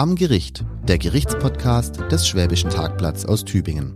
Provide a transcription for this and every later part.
Am Gericht, der Gerichtspodcast des Schwäbischen Tagblatts aus Tübingen.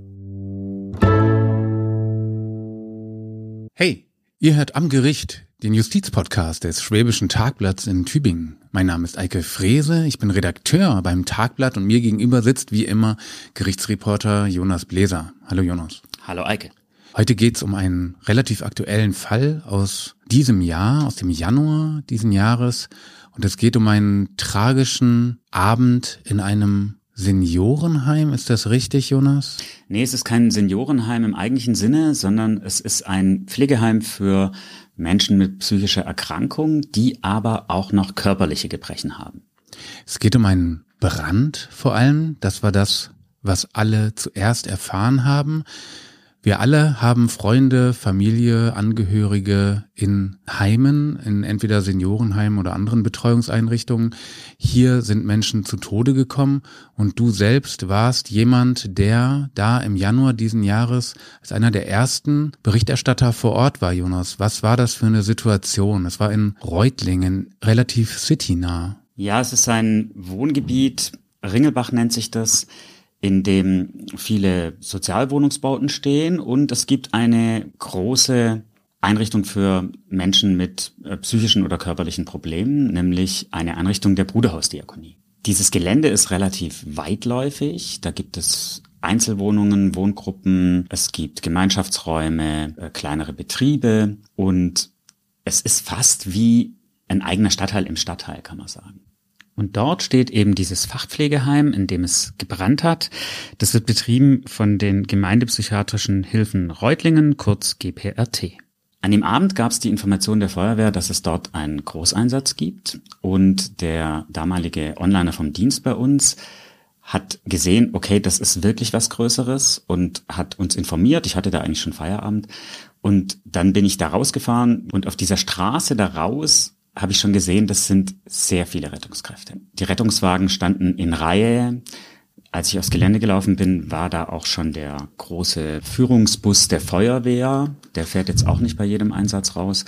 Hey, ihr hört Am Gericht, den Justizpodcast des Schwäbischen Tagblatts in Tübingen. Mein Name ist Eike Frese, ich bin Redakteur beim Tagblatt und mir gegenüber sitzt wie immer Gerichtsreporter Jonas Bläser. Hallo Jonas. Hallo Eike. Heute geht's um einen relativ aktuellen Fall aus diesem Jahr, aus dem Januar diesen Jahres. Und es geht um einen tragischen Abend in einem Seniorenheim. Ist das richtig, Jonas? Nee, es ist kein Seniorenheim im eigentlichen Sinne, sondern es ist ein Pflegeheim für Menschen mit psychischer Erkrankung, die aber auch noch körperliche Gebrechen haben. Es geht um einen Brand vor allem. Das war das, was alle zuerst erfahren haben. Wir alle haben Freunde, Familie, Angehörige in Heimen, in entweder Seniorenheimen oder anderen Betreuungseinrichtungen. Hier sind Menschen zu Tode gekommen und du selbst warst jemand, der da im Januar diesen Jahres als einer der ersten Berichterstatter vor Ort war, Jonas. Was war das für eine Situation? Es war in Reutlingen, relativ citynah. Ja, es ist ein Wohngebiet, Ringelbach nennt sich das, in dem viele Sozialwohnungsbauten stehen und es gibt eine große Einrichtung für Menschen mit psychischen oder körperlichen Problemen, nämlich eine Einrichtung der Bruderhausdiakonie. Dieses Gelände ist relativ weitläufig, da gibt es Einzelwohnungen, Wohngruppen, es gibt Gemeinschaftsräume, kleinere Betriebe und es ist fast wie ein eigener Stadtteil im Stadtteil, kann man sagen. Und dort steht eben dieses Fachpflegeheim, in dem es gebrannt hat. Das wird betrieben von den Gemeindepsychiatrischen Hilfen Reutlingen, kurz GPRT. An dem Abend gab es die Information der Feuerwehr, dass es dort einen Großeinsatz gibt. Und der damalige Onliner vom Dienst bei uns hat gesehen, okay, das ist wirklich was Größeres und hat uns informiert. Ich hatte da eigentlich schon Feierabend. Und dann bin ich da rausgefahren und auf dieser Straße da raus habe ich schon gesehen, das sind sehr viele Rettungskräfte. Die Rettungswagen standen in Reihe. Als ich aufs Gelände gelaufen bin, war da auch schon der große Führungsbus der Feuerwehr. Der fährt jetzt auch nicht bei jedem Einsatz raus.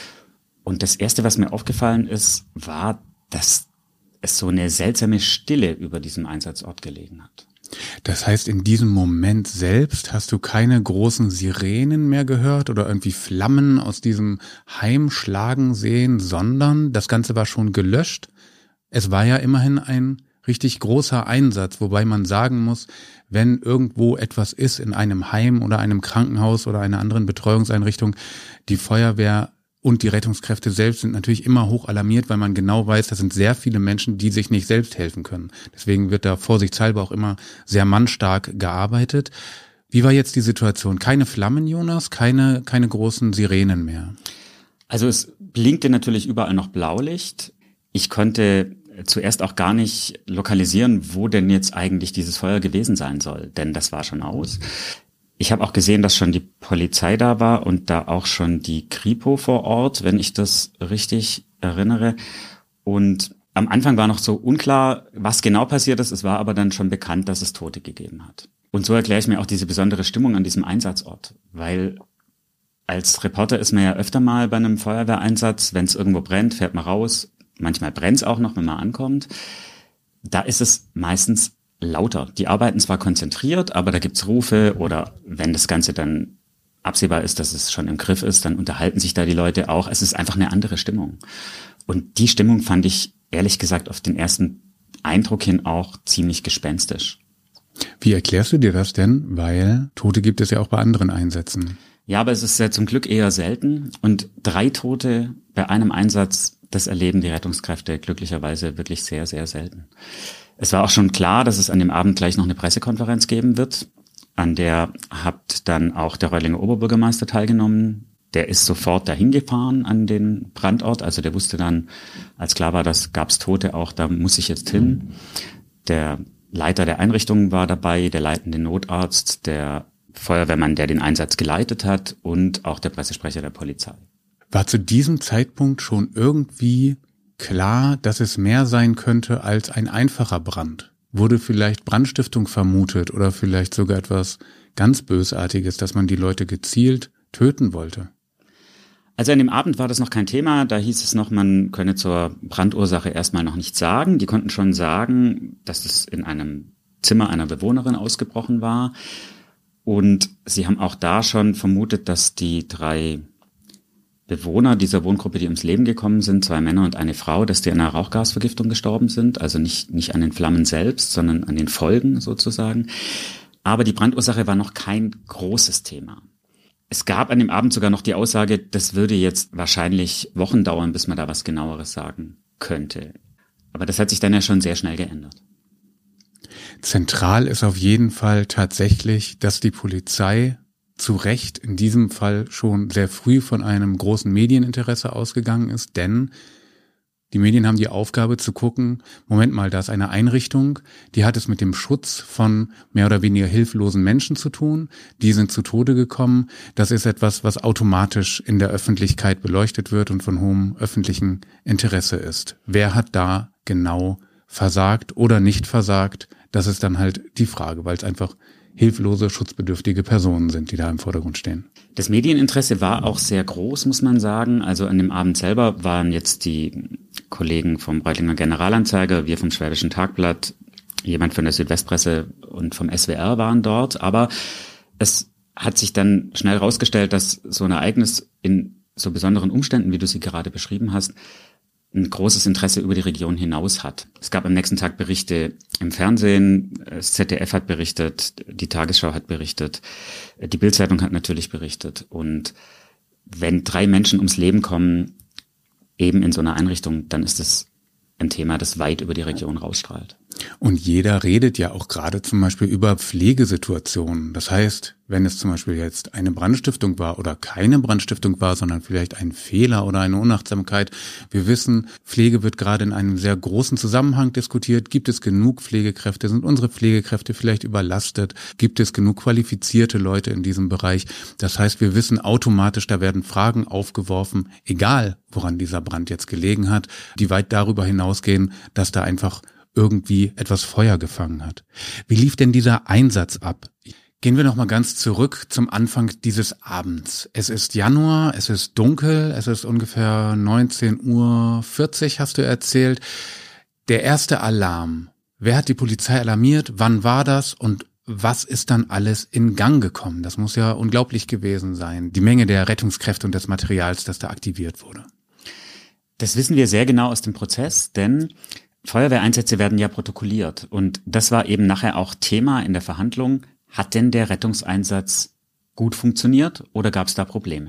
Und das Erste, was mir aufgefallen ist, war, dass es so eine seltsame Stille über diesem Einsatzort gelegen hat. Das heißt, in diesem Moment selbst hast du keine großen Sirenen mehr gehört oder irgendwie Flammen aus diesem Heim schlagen sehen, sondern das Ganze war schon gelöscht. Es war ja immerhin ein richtig großer Einsatz, wobei man sagen muss, wenn irgendwo etwas ist in einem Heim oder einem Krankenhaus oder einer anderen Betreuungseinrichtung, die Feuerwehr und die Rettungskräfte selbst sind natürlich immer hoch alarmiert, weil man genau weiß, das sind sehr viele Menschen, die sich nicht selbst helfen können. Deswegen wird da vorsichtshalber auch immer sehr mannstark gearbeitet. Wie war jetzt die Situation? Keine Flammen, Jonas? Keine großen Sirenen mehr? Also es blinkte natürlich überall noch Blaulicht. Ich konnte zuerst auch gar nicht lokalisieren, wo denn jetzt eigentlich dieses Feuer gewesen sein soll, denn das war schon aus. Ich habe auch gesehen, dass schon die Polizei da war und da auch schon die Kripo vor Ort, wenn ich das richtig erinnere. Und am Anfang war noch so unklar, was genau passiert ist. Es war aber dann schon bekannt, dass es Tote gegeben hat. Und so erkläre ich mir auch diese besondere Stimmung an diesem Einsatzort. Weil als Reporter ist man ja öfter mal bei einem Feuerwehreinsatz, wenn es irgendwo brennt, fährt man raus. Manchmal brennt es auch noch, wenn man ankommt. Da ist es meistens lauter. Die arbeiten zwar konzentriert, aber da gibt's Rufe oder wenn das Ganze dann absehbar ist, dass es schon im Griff ist, dann unterhalten sich da die Leute auch. Es ist einfach eine andere Stimmung. Und die Stimmung fand ich ehrlich gesagt auf den ersten Eindruck hin auch ziemlich gespenstisch. Wie erklärst du dir das denn? Weil Tote gibt es ja auch bei anderen Einsätzen. Ja, aber es ist ja zum Glück eher selten. Und 3 Tote bei einem Einsatz, das erleben die Rettungskräfte glücklicherweise wirklich sehr, sehr selten. Es war auch schon klar, dass es an dem Abend gleich noch eine Pressekonferenz geben wird. An der hat dann auch der Reutlinger Oberbürgermeister teilgenommen. Der ist sofort dahin gefahren an den Brandort. Also der wusste dann, als klar war, dass gab's Tote, auch da muss ich jetzt hin. Der Leiter der Einrichtung war dabei, der leitende Notarzt, der Feuerwehrmann, der den Einsatz geleitet hat und auch der Pressesprecher der Polizei. War zu diesem Zeitpunkt schon irgendwie klar, dass es mehr sein könnte als ein einfacher Brand? Wurde vielleicht Brandstiftung vermutet oder vielleicht sogar etwas ganz Bösartiges, dass man die Leute gezielt töten wollte? Also an dem Abend war das noch kein Thema, da hieß es noch, man könne zur Brandursache erstmal noch nichts sagen. Die konnten schon sagen, dass es in einem Zimmer einer Bewohnerin ausgebrochen war. Und sie haben auch da schon vermutet, dass die 3 Bewohner dieser Wohngruppe, die ums Leben gekommen sind, 2 Männer und eine Frau, dass die an einer Rauchgasvergiftung gestorben sind. Also nicht an den Flammen selbst, sondern an den Folgen sozusagen. Aber die Brandursache war noch kein großes Thema. Es gab an dem Abend sogar noch die Aussage, das würde jetzt wahrscheinlich Wochen dauern, bis man da was Genaueres sagen könnte. Aber das hat sich dann ja schon sehr schnell geändert. Zentral ist auf jeden Fall tatsächlich, dass die Polizei zu Recht in diesem Fall schon sehr früh von einem großen Medieninteresse ausgegangen ist, denn die Medien haben die Aufgabe zu gucken, Moment mal, da ist eine Einrichtung, die hat es mit dem Schutz von mehr oder weniger hilflosen Menschen zu tun, die sind zu Tode gekommen, das ist etwas, was automatisch in der Öffentlichkeit beleuchtet wird und von hohem öffentlichen Interesse ist. Wer hat da genau versagt oder nicht versagt? Das ist dann halt die Frage, weil es einfach hilflose, schutzbedürftige Personen sind, die da im Vordergrund stehen. Das Medieninteresse war auch sehr groß, muss man sagen. Also an dem Abend selber waren jetzt die Kollegen vom Reutlinger Generalanzeiger, wir vom Schwäbischen Tagblatt, jemand von der Südwestpresse und vom SWR waren dort. Aber es hat sich dann schnell herausgestellt, dass so ein Ereignis in so besonderen Umständen, wie du sie gerade beschrieben hast, ein großes Interesse über die Region hinaus hat. Es gab am nächsten Tag Berichte im Fernsehen, das ZDF hat berichtet, die Tagesschau hat berichtet, die Bild-Zeitung hat natürlich berichtet. Und wenn 3 Menschen ums Leben kommen, eben in so einer Einrichtung, dann ist es ein Thema, das weit über die Region rausstrahlt. Und jeder redet ja auch gerade zum Beispiel über Pflegesituationen. Das heißt, wenn es zum Beispiel jetzt eine Brandstiftung war oder keine Brandstiftung war, sondern vielleicht ein Fehler oder eine Unachtsamkeit. Wir wissen, Pflege wird gerade in einem sehr großen Zusammenhang diskutiert. Gibt es genug Pflegekräfte? Sind unsere Pflegekräfte vielleicht überlastet? Gibt es genug qualifizierte Leute in diesem Bereich? Das heißt, wir wissen automatisch, da werden Fragen aufgeworfen, egal woran dieser Brand jetzt gelegen hat, die weit darüber hinausgehen, dass da einfach irgendwie etwas Feuer gefangen hat. Wie lief denn dieser Einsatz ab? Gehen wir noch mal ganz zurück zum Anfang dieses Abends. Es ist Januar, es ist dunkel, es ist ungefähr 19:40 Uhr, hast du erzählt. Der erste Alarm. Wer hat die Polizei alarmiert? Wann war das? Und was ist dann alles in Gang gekommen? Das muss ja unglaublich gewesen sein. Die Menge der Rettungskräfte und des Materials, das da aktiviert wurde. Das wissen wir sehr genau aus dem Prozess, denn Feuerwehreinsätze werden ja protokolliert. Und das war eben nachher auch Thema in der Verhandlung. Hat denn der Rettungseinsatz gut funktioniert oder gab es da Probleme?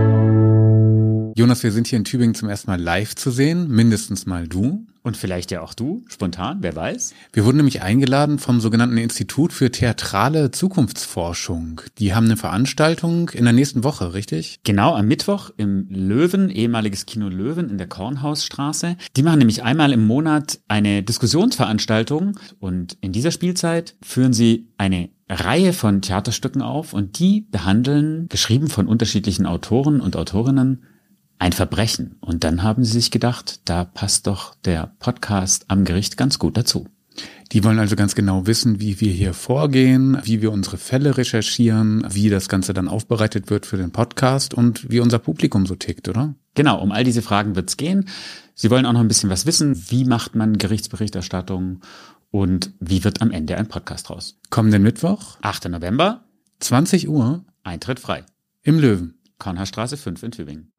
Jonas, wir sind hier in Tübingen zum ersten Mal live zu sehen, mindestens mal du. Und vielleicht ja auch du, spontan, wer weiß. Wir wurden nämlich eingeladen vom sogenannten Institut für theatrale Zukunftsforschung. Die haben eine Veranstaltung in der nächsten Woche, richtig? Genau, am Mittwoch im Löwen, ehemaliges Kino Löwen in der Kornhausstraße. Die machen nämlich einmal im Monat eine Diskussionsveranstaltung und in dieser Spielzeit führen sie eine Reihe von Theaterstücken auf und die behandeln, geschrieben von unterschiedlichen Autoren und Autorinnen, ein Verbrechen. Und dann haben sie sich gedacht, da passt doch der Podcast am Gericht ganz gut dazu. Die wollen also ganz genau wissen, wie wir hier vorgehen, wie wir unsere Fälle recherchieren, wie das Ganze dann aufbereitet wird für den Podcast und wie unser Publikum so tickt, oder? Genau, um all diese Fragen wird's gehen. Sie wollen auch noch ein bisschen was wissen. Wie macht man Gerichtsberichterstattung und wie wird am Ende ein Podcast raus? Kommenden Mittwoch, 8. November, 20 Uhr, Eintritt frei. Im Löwen. Kornhausstraße 5 in Tübingen.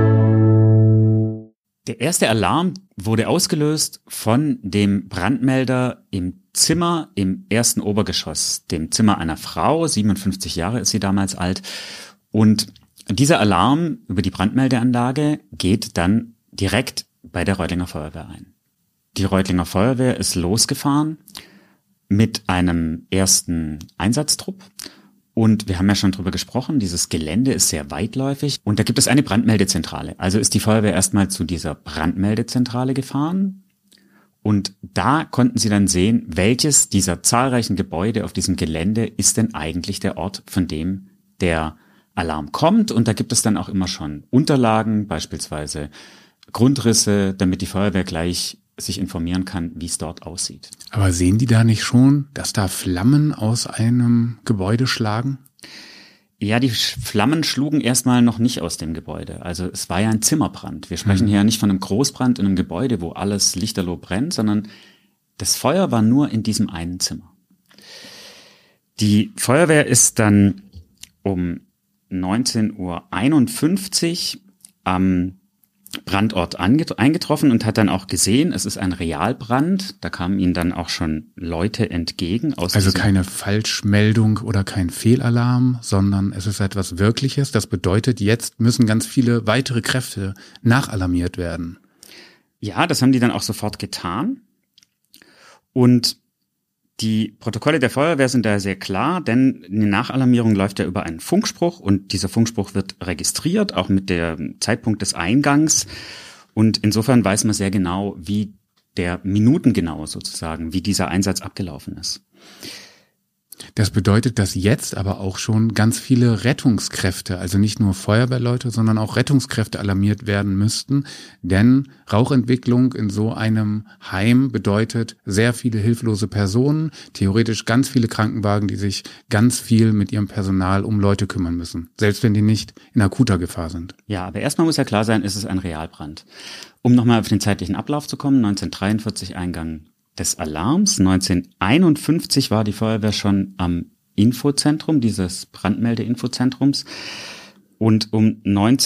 Der erste Alarm wurde ausgelöst von dem Brandmelder im Zimmer im ersten Obergeschoss, dem Zimmer einer Frau, 57 Jahre ist sie damals alt. Und dieser Alarm über die Brandmeldeanlage geht dann direkt bei der Reutlinger Feuerwehr ein. Die Reutlinger Feuerwehr ist losgefahren mit einem ersten Einsatztrupp. Und wir haben ja schon drüber gesprochen, dieses Gelände ist sehr weitläufig und da gibt es eine Brandmeldezentrale. Also ist die Feuerwehr erstmal zu dieser Brandmeldezentrale gefahren und da konnten sie dann sehen, welches dieser zahlreichen Gebäude auf diesem Gelände ist denn eigentlich der Ort, von dem der Alarm kommt. Und da gibt es dann auch immer schon Unterlagen, beispielsweise Grundrisse, damit die Feuerwehr gleich sich informieren kann, wie es dort aussieht. Aber sehen die da nicht schon, dass da Flammen aus einem Gebäude schlagen? Ja, die Flammen schlugen erstmal noch nicht aus dem Gebäude. Also es war ja ein Zimmerbrand. Wir sprechen hier ja nicht von einem Großbrand in einem Gebäude, wo alles lichterloh brennt, sondern das Feuer war nur in diesem einen Zimmer. Die Feuerwehr ist dann um 19:51 Uhr am Brandort eingetroffen und hat dann auch gesehen, es ist ein Realbrand. Da kamen ihnen dann auch schon Leute entgegen. Also keine Falschmeldung oder kein Fehlalarm, sondern es ist etwas Wirkliches. Das bedeutet, jetzt müssen ganz viele weitere Kräfte nachalarmiert werden. Ja, das haben die dann auch sofort getan. Und die Protokolle der Feuerwehr sind da sehr klar, denn eine Nachalarmierung läuft ja über einen Funkspruch und dieser Funkspruch wird registriert, auch mit dem Zeitpunkt des Eingangs. Und insofern weiß man sehr genau, wie der minutengenau sozusagen, wie dieser Einsatz abgelaufen ist. Das bedeutet, dass jetzt aber auch schon ganz viele Rettungskräfte, also nicht nur Feuerwehrleute, sondern auch Rettungskräfte alarmiert werden müssten. Denn Rauchentwicklung in so einem Heim bedeutet sehr viele hilflose Personen, theoretisch ganz viele Krankenwagen, die sich ganz viel mit ihrem Personal um Leute kümmern müssen, selbst wenn die nicht in akuter Gefahr sind. Ja, aber erstmal muss ja klar sein, ist es ein Realbrand. Um nochmal auf den zeitlichen Ablauf zu kommen, 1943 Eingang des Alarms. 1951 war die Feuerwehr schon am Infozentrum, dieses Brandmelde-Infozentrums. Und um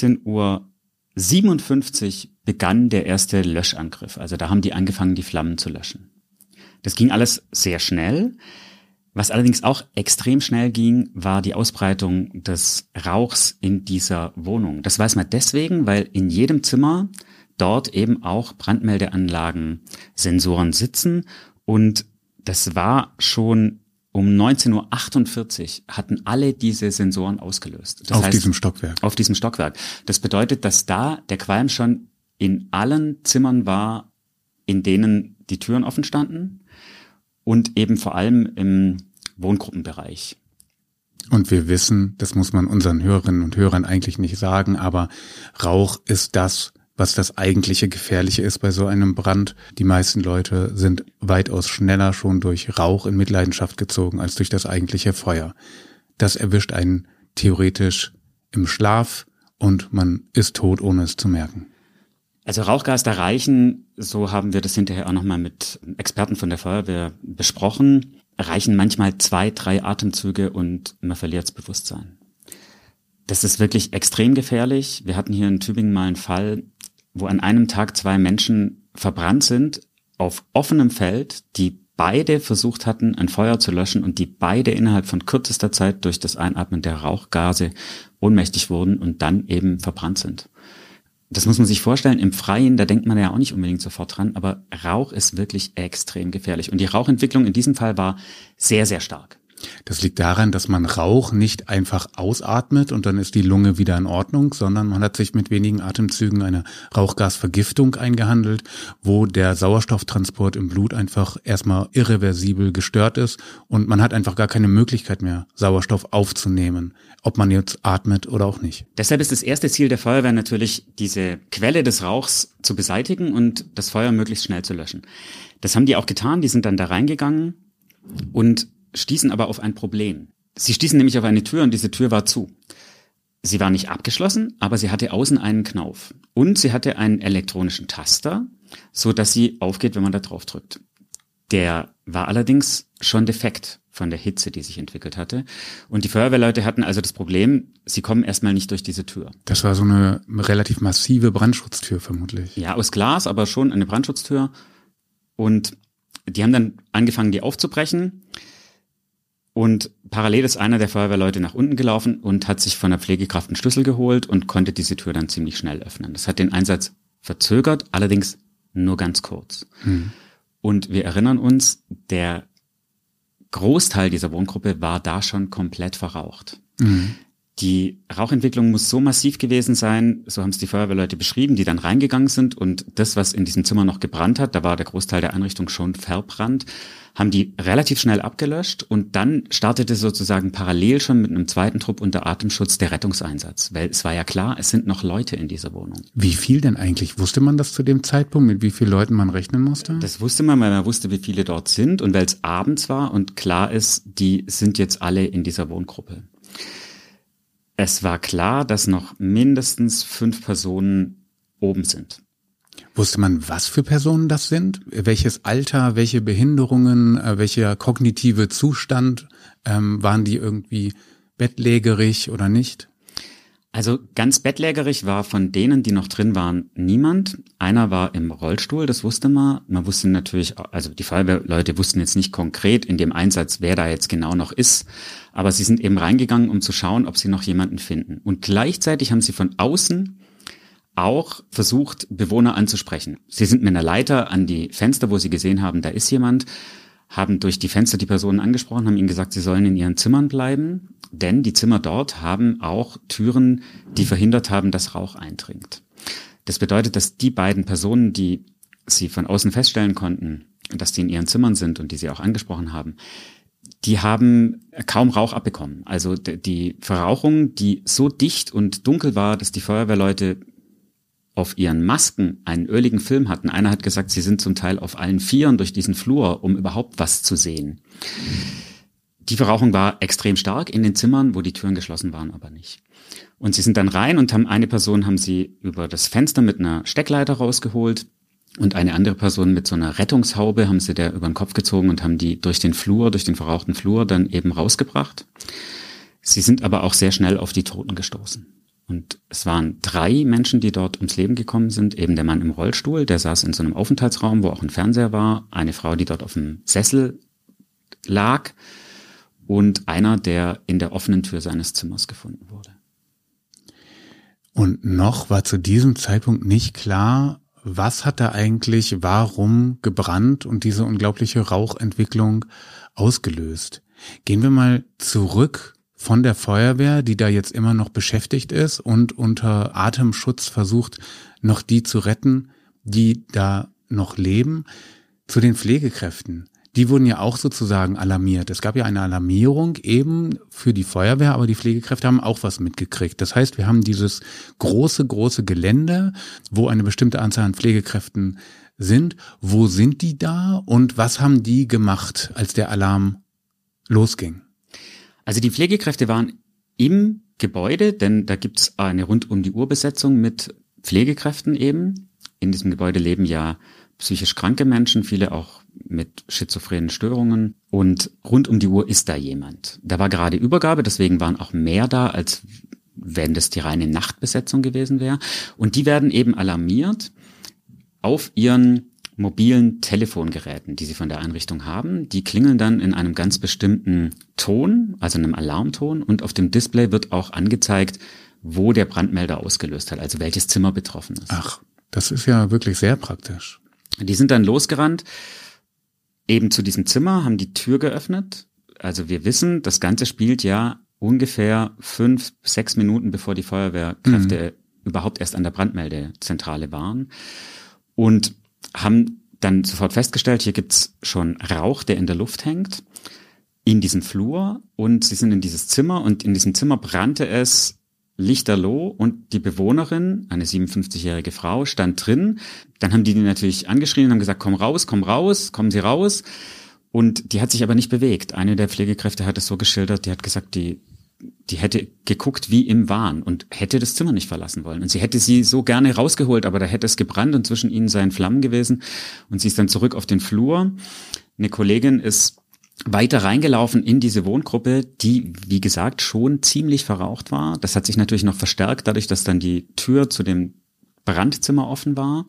19:57 Uhr begann der erste Löschangriff. Also da haben die angefangen, die Flammen zu löschen. Das ging alles sehr schnell. Was allerdings auch extrem schnell ging, war die Ausbreitung des Rauchs in dieser Wohnung. Das weiß man deswegen, weil in jedem Zimmer dort eben auch Brandmeldeanlagen, Sensoren sitzen und das war schon um 19:48 Uhr hatten alle diese Sensoren ausgelöst. Das heißt, diesem Stockwerk. Auf diesem Stockwerk. Das bedeutet, dass da der Qualm schon in allen Zimmern war, in denen die Türen offen standen und eben vor allem im Wohngruppenbereich. Und wir wissen, das muss man unseren Hörerinnen und Hörern eigentlich nicht sagen, aber Rauch ist das, was das eigentliche Gefährliche ist bei so einem Brand. Die meisten Leute sind weitaus schneller schon durch Rauch in Mitleidenschaft gezogen als durch das eigentliche Feuer. Das erwischt einen theoretisch im Schlaf und man ist tot, ohne es zu merken. Also Rauchgas, da reichen, so haben wir das hinterher auch nochmal mit Experten von der Feuerwehr besprochen, reichen manchmal 2, 3 Atemzüge und man verliert das Bewusstsein. Das ist wirklich extrem gefährlich. Wir hatten hier in Tübingen mal einen Fall, wo an einem Tag 2 Menschen verbrannt sind auf offenem Feld, die beide versucht hatten, ein Feuer zu löschen und die beide innerhalb von kürzester Zeit durch das Einatmen der Rauchgase ohnmächtig wurden und dann eben verbrannt sind. Das muss man sich vorstellen, im Freien, da denkt man ja auch nicht unbedingt sofort dran, aber Rauch ist wirklich extrem gefährlich. Und die Rauchentwicklung in diesem Fall war sehr, sehr stark. Das liegt daran, dass man Rauch nicht einfach ausatmet und dann ist die Lunge wieder in Ordnung, sondern man hat sich mit wenigen Atemzügen eine Rauchgasvergiftung eingehandelt, wo der Sauerstofftransport im Blut einfach erstmal irreversibel gestört ist und man hat einfach gar keine Möglichkeit mehr, Sauerstoff aufzunehmen, ob man jetzt atmet oder auch nicht. Deshalb ist das erste Ziel der Feuerwehr natürlich, diese Quelle des Rauchs zu beseitigen und das Feuer möglichst schnell zu löschen. Das haben die auch getan, die sind dann da reingegangen und stießen aber auf ein Problem. Sie stießen nämlich auf eine Tür und diese Tür war zu. Sie war nicht abgeschlossen, aber sie hatte außen einen Knauf. Und sie hatte einen elektronischen Taster, so dass sie aufgeht, wenn man da drauf drückt. Der war allerdings schon defekt von der Hitze, die sich entwickelt hatte. Und die Feuerwehrleute hatten also das Problem, sie kommen erstmal nicht durch diese Tür. Das war so eine relativ massive Brandschutztür vermutlich. Ja, aus Glas, aber schon eine Brandschutztür. Und die haben dann angefangen, die aufzubrechen. Und parallel ist einer der Feuerwehrleute nach unten gelaufen und hat sich von der Pflegekraft einen Schlüssel geholt und konnte diese Tür dann ziemlich schnell öffnen. Das hat den Einsatz verzögert, allerdings nur ganz kurz. Und wir erinnern uns, der Großteil dieser Wohngruppe war da schon komplett verraucht. Die Rauchentwicklung muss so massiv gewesen sein, so haben es die Feuerwehrleute beschrieben, die dann reingegangen sind und das, was in diesem Zimmer noch gebrannt hat, da war der Großteil der Einrichtung schon verbrannt, haben die relativ schnell abgelöscht und dann startete sozusagen parallel schon mit einem zweiten Trupp unter Atemschutz der Rettungseinsatz, weil es war ja klar, es sind noch Leute in dieser Wohnung. Wie viel denn eigentlich? Wusste man das zu dem Zeitpunkt, mit wie vielen Leuten man rechnen musste? Das wusste man, weil man wusste, wie viele dort sind und weil es abends war und klar ist, die sind jetzt alle in dieser Wohngruppe. Es war klar, dass noch mindestens 5 Personen oben sind. Wusste man, was für Personen das sind? Welches Alter, welche Behinderungen, welcher kognitive Zustand? Waren die irgendwie bettlägerig oder nicht? Also ganz bettlägerig war von denen, die noch drin waren, niemand. Einer war im Rollstuhl, das wusste man. Man wusste natürlich, also die Feuerwehrleute wussten jetzt nicht konkret in dem Einsatz, wer da jetzt genau noch ist. Aber sie sind eben reingegangen, um zu schauen, ob sie noch jemanden finden. Und gleichzeitig haben sie von außen auch versucht, Bewohner anzusprechen. Sie sind mit einer Leiter an die Fenster, wo sie gesehen haben, da ist jemand, haben durch die Fenster die Personen angesprochen, haben ihnen gesagt, sie sollen in ihren Zimmern bleiben, denn die Zimmer dort haben auch Türen, die verhindert haben, dass Rauch eindringt. Das bedeutet, dass die beiden Personen, die sie von außen feststellen konnten, dass die in ihren Zimmern sind und die sie auch angesprochen haben, die haben kaum Rauch abbekommen. Also die Verrauchung, die so dicht und dunkel war, dass die Feuerwehrleute auf ihren Masken einen öligen Film hatten. Einer hat gesagt, sie sind zum Teil auf allen Vieren durch diesen Flur, um überhaupt was zu sehen. Die Verrauchung war extrem stark in den Zimmern, wo die Türen geschlossen waren, aber nicht. Und sie sind dann rein und eine Person haben sie über das Fenster mit einer Steckleiter rausgeholt und eine andere Person mit so einer Rettungshaube haben sie der über den Kopf gezogen und haben die durch den verrauchten Flur dann eben rausgebracht. Sie sind aber auch sehr schnell auf die Toten gestoßen. Und es waren 3 Menschen, die dort ums Leben gekommen sind. Eben der Mann im Rollstuhl, der saß in so einem Aufenthaltsraum, wo auch ein Fernseher war. Eine Frau, die dort auf dem Sessel lag. Und einer, der in der offenen Tür seines Zimmers gefunden wurde. Und noch war zu diesem Zeitpunkt nicht klar, was hat da eigentlich warum gebrannt und diese unglaubliche Rauchentwicklung ausgelöst. Gehen wir mal zurück von der Feuerwehr, die da jetzt immer noch beschäftigt ist und unter Atemschutz versucht, noch die zu retten, die da noch leben, zu den Pflegekräften. Die wurden ja auch sozusagen alarmiert. Es gab ja eine Alarmierung eben für die Feuerwehr, aber die Pflegekräfte haben auch was mitgekriegt. Das heißt, wir haben dieses große Gelände, wo eine bestimmte Anzahl an Pflegekräften sind. Wo sind die da und was haben die gemacht, als der Alarm losging? Also die Pflegekräfte waren im Gebäude, denn da gibt's eine Rund-um-die-Uhr-Besetzung mit Pflegekräften eben. In diesem Gebäude leben ja psychisch kranke Menschen, viele auch mit schizophrenen Störungen. Und rund um die Uhr ist da jemand. Da war gerade Übergabe, deswegen waren auch mehr da, als wenn das die reine Nachtbesetzung gewesen wäre. Und die werden eben alarmiert auf ihren mobilen Telefongeräten, die sie von der Einrichtung haben. Die klingeln dann in einem ganz bestimmten Ton, also einem Alarmton, und auf dem Display wird auch angezeigt, wo der Brandmelder ausgelöst hat, also welches Zimmer betroffen ist. Ach, das ist ja wirklich sehr praktisch. Die sind dann losgerannt, eben zu diesem Zimmer, haben die Tür geöffnet. Also wir wissen, das Ganze spielt ja ungefähr 5-6 Minuten, bevor die Feuerwehrkräfte überhaupt erst an der Brandmeldezentrale waren. Und haben dann sofort festgestellt, hier gibt's schon Rauch, der in der Luft hängt, in diesem Flur. Und sie sind in dieses Zimmer und in diesem Zimmer brannte es lichterloh und die Bewohnerin, eine 57-jährige Frau, stand drin. Dann haben die natürlich angeschrien und haben gesagt, komm raus, kommen Sie raus. Und die hat sich aber nicht bewegt. Eine der Pflegekräfte hat es so geschildert, die hat gesagt, die hätte geguckt wie im Wahn und hätte das Zimmer nicht verlassen wollen. Und sie hätte sie so gerne rausgeholt, aber da hätte es gebrannt und zwischen ihnen seien Flammen gewesen. Und sie ist dann zurück auf den Flur. Eine Kollegin ist weiter reingelaufen in diese Wohngruppe, die, wie gesagt, schon ziemlich verraucht war. Das hat sich natürlich noch verstärkt, dadurch, dass dann die Tür zu dem Brandzimmer offen war.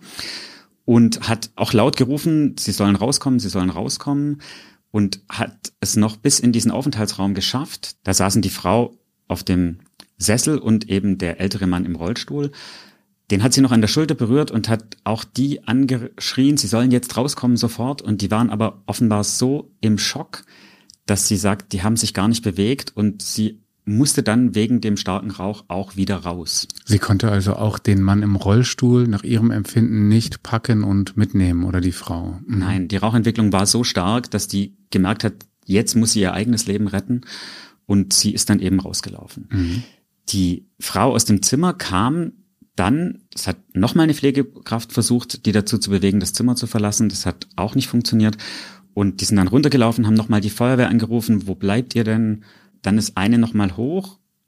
Und hat auch laut gerufen, sie sollen rauskommen. Und hat es noch bis in diesen Aufenthaltsraum geschafft. Da saßen die Frau auf dem Sessel und eben der ältere Mann im Rollstuhl. Den hat sie noch an der Schulter berührt und hat auch die angeschrien, sie sollen jetzt rauskommen sofort. Und die waren aber offenbar so im Schock, dass sie sagt, die haben sich gar nicht bewegt und sie musste dann wegen dem starken Rauch auch wieder raus. Sie konnte also auch den Mann im Rollstuhl nach ihrem Empfinden nicht packen und mitnehmen, oder die Frau? Mhm. Nein, die Rauchentwicklung war so stark, dass die gemerkt hat, jetzt muss sie ihr eigenes Leben retten und sie ist dann eben rausgelaufen. Mhm. Die Frau aus dem Zimmer kam dann, es hat nochmal eine Pflegekraft versucht, die dazu zu bewegen, das Zimmer zu verlassen. Das hat auch nicht funktioniert und die sind dann runtergelaufen, haben nochmal die Feuerwehr angerufen, wo bleibt ihr denn? Dann ist eine nochmal hoch,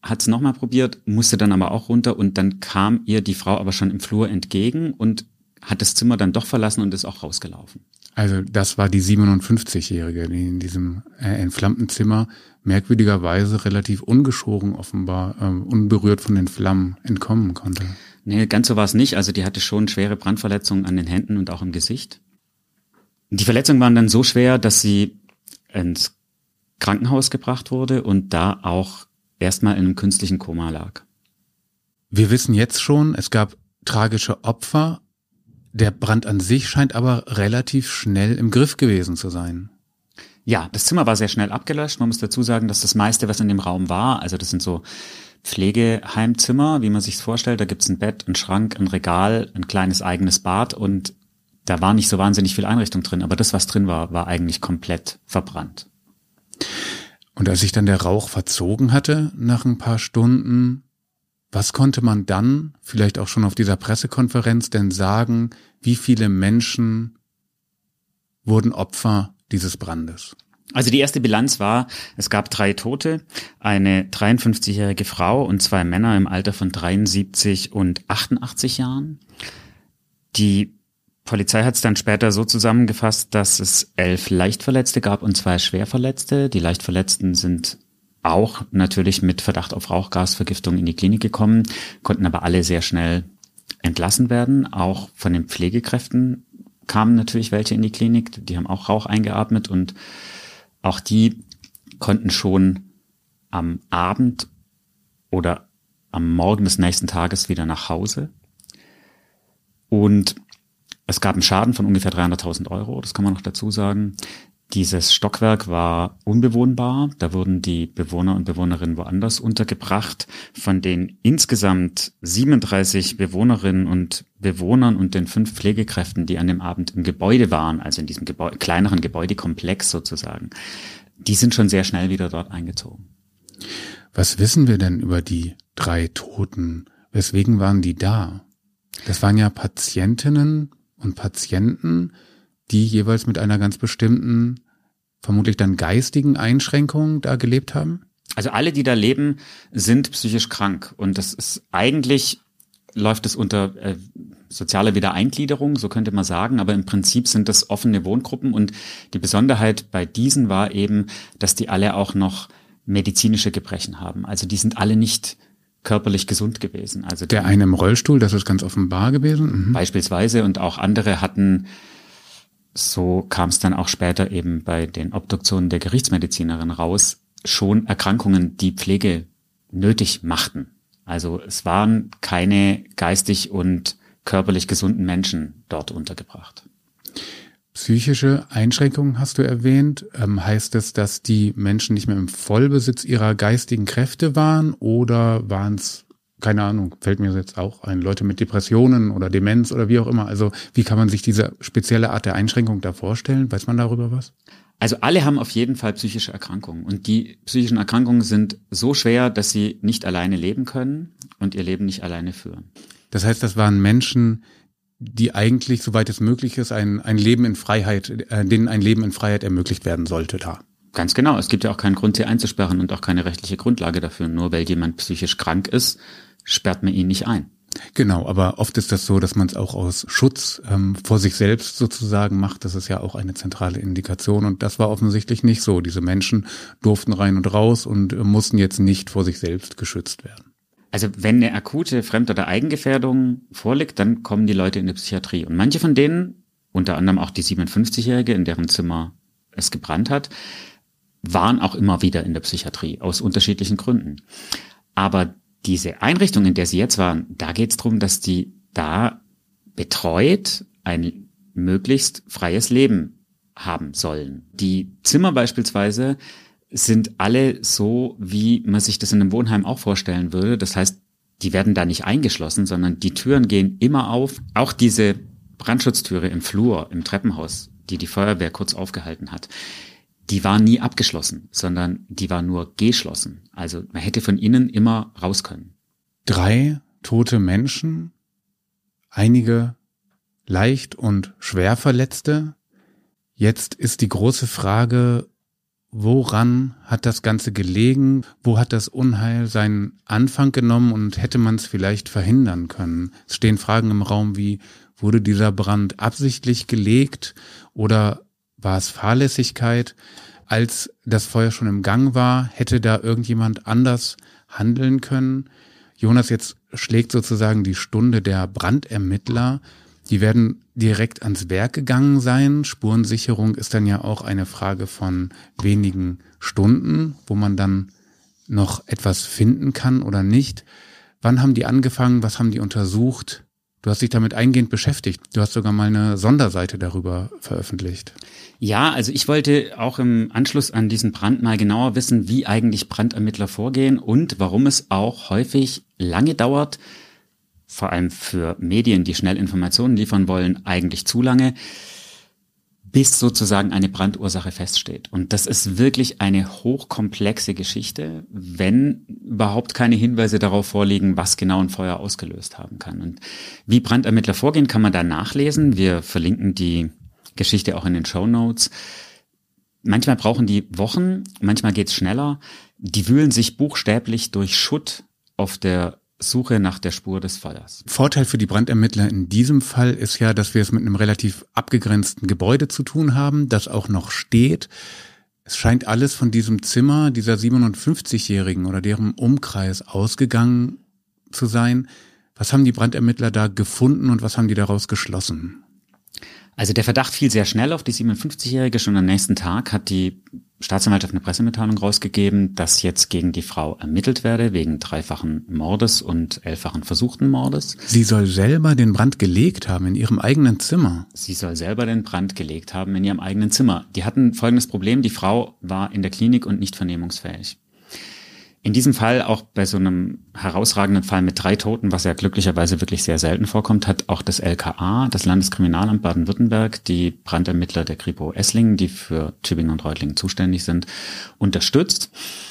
hat es nochmal probiert, musste dann aber auch runter und dann kam ihr die Frau aber schon im Flur entgegen und hat das Zimmer dann doch verlassen und ist auch rausgelaufen. Also das war die 57-Jährige, die in diesem entflammten Zimmer merkwürdigerweise relativ ungeschoren offenbar, unberührt von den Flammen entkommen konnte. Nee, ganz so war es nicht. Also die hatte schon schwere Brandverletzungen an den Händen und auch im Gesicht. Die Verletzungen waren dann so schwer, dass sie ins Krankenhaus gebracht wurde und da auch erstmal in einem künstlichen Koma lag. Wir wissen jetzt schon, es gab tragische Opfer. Der Brand an sich scheint aber relativ schnell im Griff gewesen zu sein. Ja, das Zimmer war sehr schnell abgelöscht. Man muss dazu sagen, dass das meiste, was in dem Raum war, also das sind so Pflegeheimzimmer, wie man sich's vorstellt. Da gibt's ein Bett, einen Schrank, ein Regal, ein kleines eigenes Bad und da war nicht so wahnsinnig viel Einrichtung drin. Aber das, was drin war, war eigentlich komplett verbrannt. Und als sich dann der Rauch verzogen hatte nach ein paar Stunden, was konnte man dann, vielleicht auch schon auf dieser Pressekonferenz, denn sagen, wie viele Menschen wurden Opfer dieses Brandes? Also die erste Bilanz war, es gab 3 Tote, eine 53-jährige Frau und 2 Männer im Alter von 73 und 88 Jahren. Die Polizei hat es dann später so zusammengefasst, dass es 11 Leichtverletzte gab und 2 Schwerverletzte. Die Leichtverletzten sind auch natürlich mit Verdacht auf Rauchgasvergiftung in die Klinik gekommen, konnten aber alle sehr schnell entlassen werden. Auch von den Pflegekräften kamen natürlich welche in die Klinik, die haben auch Rauch eingeatmet und auch die konnten schon am Abend oder am Morgen des nächsten Tages wieder nach Hause. Und es gab einen Schaden von ungefähr 300.000 €, das kann man noch dazu sagen. Dieses Stockwerk war unbewohnbar, da wurden die Bewohner und Bewohnerinnen woanders untergebracht. Von den insgesamt 37 Bewohnerinnen und Bewohnern und den 5 Pflegekräften, die an dem Abend im Gebäude waren, also in diesem kleineren Gebäudekomplex sozusagen, die sind schon sehr schnell wieder dort eingezogen. Was wissen wir denn über die 3 Toten? Weswegen waren die da? Das waren ja Patientinnen und Patienten, die jeweils mit einer ganz bestimmten, vermutlich dann geistigen Einschränkung da gelebt haben? Also alle, die da leben, sind psychisch krank. Und das ist eigentlich, läuft es unter soziale Wiedereingliederung, so könnte man sagen. Aber im Prinzip sind das offene Wohngruppen. Und die Besonderheit bei diesen war eben, dass die alle auch noch medizinische Gebrechen haben. Also die sind alle nicht körperlich gesund gewesen. Also der eine im Rollstuhl, das ist ganz offenbar gewesen? Mhm. Beispielsweise. Und auch andere hatten, so kam es dann auch später eben bei den Obduktionen der Gerichtsmedizinerin raus, schon Erkrankungen, die Pflege nötig machten. Also es waren keine geistig und körperlich gesunden Menschen dort untergebracht. Psychische Einschränkungen hast du erwähnt. Heißt es, dass die Menschen nicht mehr im Vollbesitz ihrer geistigen Kräfte waren oder waren es, keine Ahnung, fällt mir jetzt auch ein, Leute mit Depressionen oder Demenz oder wie auch immer. Also wie kann man sich diese spezielle Art der Einschränkung da vorstellen? Weiß man darüber was? Also alle haben auf jeden Fall psychische Erkrankungen. Und die psychischen Erkrankungen sind so schwer, dass sie nicht alleine leben können und ihr Leben nicht alleine führen. Das heißt, das waren Menschen, die eigentlich, soweit es möglich ist, ein Leben in Freiheit, denen ein Leben in Freiheit ermöglicht werden sollte da. Ganz genau. Es gibt ja auch keinen Grund, sie einzusperren und auch keine rechtliche Grundlage dafür. Nur weil jemand psychisch krank ist, sperrt man ihn nicht ein. Genau, aber oft ist das so, dass man es auch aus Schutz vor sich selbst sozusagen macht. Das ist ja auch eine zentrale Indikation und das war offensichtlich nicht so. Diese Menschen durften rein und raus und mussten jetzt nicht vor sich selbst geschützt werden. Also wenn eine akute Fremd- oder Eigengefährdung vorliegt, dann kommen die Leute in die Psychiatrie. Und manche von denen, unter anderem auch die 57-Jährige, in deren Zimmer es gebrannt hat, waren auch immer wieder in der Psychiatrie, aus unterschiedlichen Gründen. Aber diese Einrichtung, in der sie jetzt waren, da geht es darum, dass die da betreut ein möglichst freies Leben haben sollen. Die Zimmer beispielsweise sind alle so, wie man sich das in einem Wohnheim auch vorstellen würde. Das heißt, die werden da nicht eingeschlossen, sondern die Türen gehen immer auf. Auch diese Brandschutztüre im Flur, im Treppenhaus, die die Feuerwehr kurz aufgehalten hat, die war nie abgeschlossen, sondern die war nur geschlossen. Also man hätte von innen immer raus können. 3 tote Menschen, einige leicht und schwer Verletzte. Jetzt ist die große Frage, woran hat das Ganze gelegen? Wo hat das Unheil seinen Anfang genommen und hätte man es vielleicht verhindern können? Es stehen Fragen im Raum wie, wurde dieser Brand absichtlich gelegt oder war es Fahrlässigkeit? Als das Feuer schon im Gang war, hätte da irgendjemand anders handeln können? Jonas, jetzt schlägt sozusagen die Stunde der Brandermittler. Die werden direkt ans Werk gegangen sein. Spurensicherung ist dann ja auch eine Frage von wenigen Stunden, wo man dann noch etwas finden kann oder nicht. Wann haben die angefangen? Was haben die untersucht? Du hast dich damit eingehend beschäftigt. Du hast sogar mal eine Sonderseite darüber veröffentlicht. Ja, also ich wollte auch im Anschluss an diesen Brand mal genauer wissen, wie eigentlich Brandermittler vorgehen und warum es auch häufig lange dauert, vor allem für Medien, die schnell Informationen liefern wollen, eigentlich zu lange, bis sozusagen eine Brandursache feststeht. Und das ist wirklich eine hochkomplexe Geschichte, wenn überhaupt keine Hinweise darauf vorliegen, was genau ein Feuer ausgelöst haben kann. Und wie Brandermittler vorgehen, kann man da nachlesen. Wir verlinken die Geschichte auch in den Shownotes. Manchmal brauchen die Wochen, manchmal geht's schneller. Die wühlen sich buchstäblich durch Schutt auf der Suche nach der Spur des Feuers. Vorteil für die Brandermittler in diesem Fall ist ja, dass wir es mit einem relativ abgegrenzten Gebäude zu tun haben, das auch noch steht. Es scheint alles von diesem Zimmer dieser 57-Jährigen oder deren Umkreis ausgegangen zu sein. Was haben die Brandermittler da gefunden und was haben die daraus geschlossen? Also der Verdacht fiel sehr schnell auf die 57-Jährige. Schon am nächsten Tag hat die Staatsanwaltschaft eine Pressemitteilung rausgegeben, dass jetzt gegen die Frau ermittelt werde, wegen 3-fachen Mordes und 11-fachen versuchten Mordes. Sie soll selber den Brand gelegt haben in ihrem eigenen Zimmer. Sie soll selber den Brand gelegt haben in ihrem eigenen Zimmer. Die hatten folgendes Problem, die Frau war in der Klinik und nicht vernehmungsfähig. In diesem Fall, auch bei so einem herausragenden Fall mit 3 Toten, was ja glücklicherweise wirklich sehr selten vorkommt, hat auch das LKA, das Landeskriminalamt Baden-Württemberg, die Brandermittler der Kripo Esslingen, die für Tübingen und Reutlingen zuständig sind, unterstützt.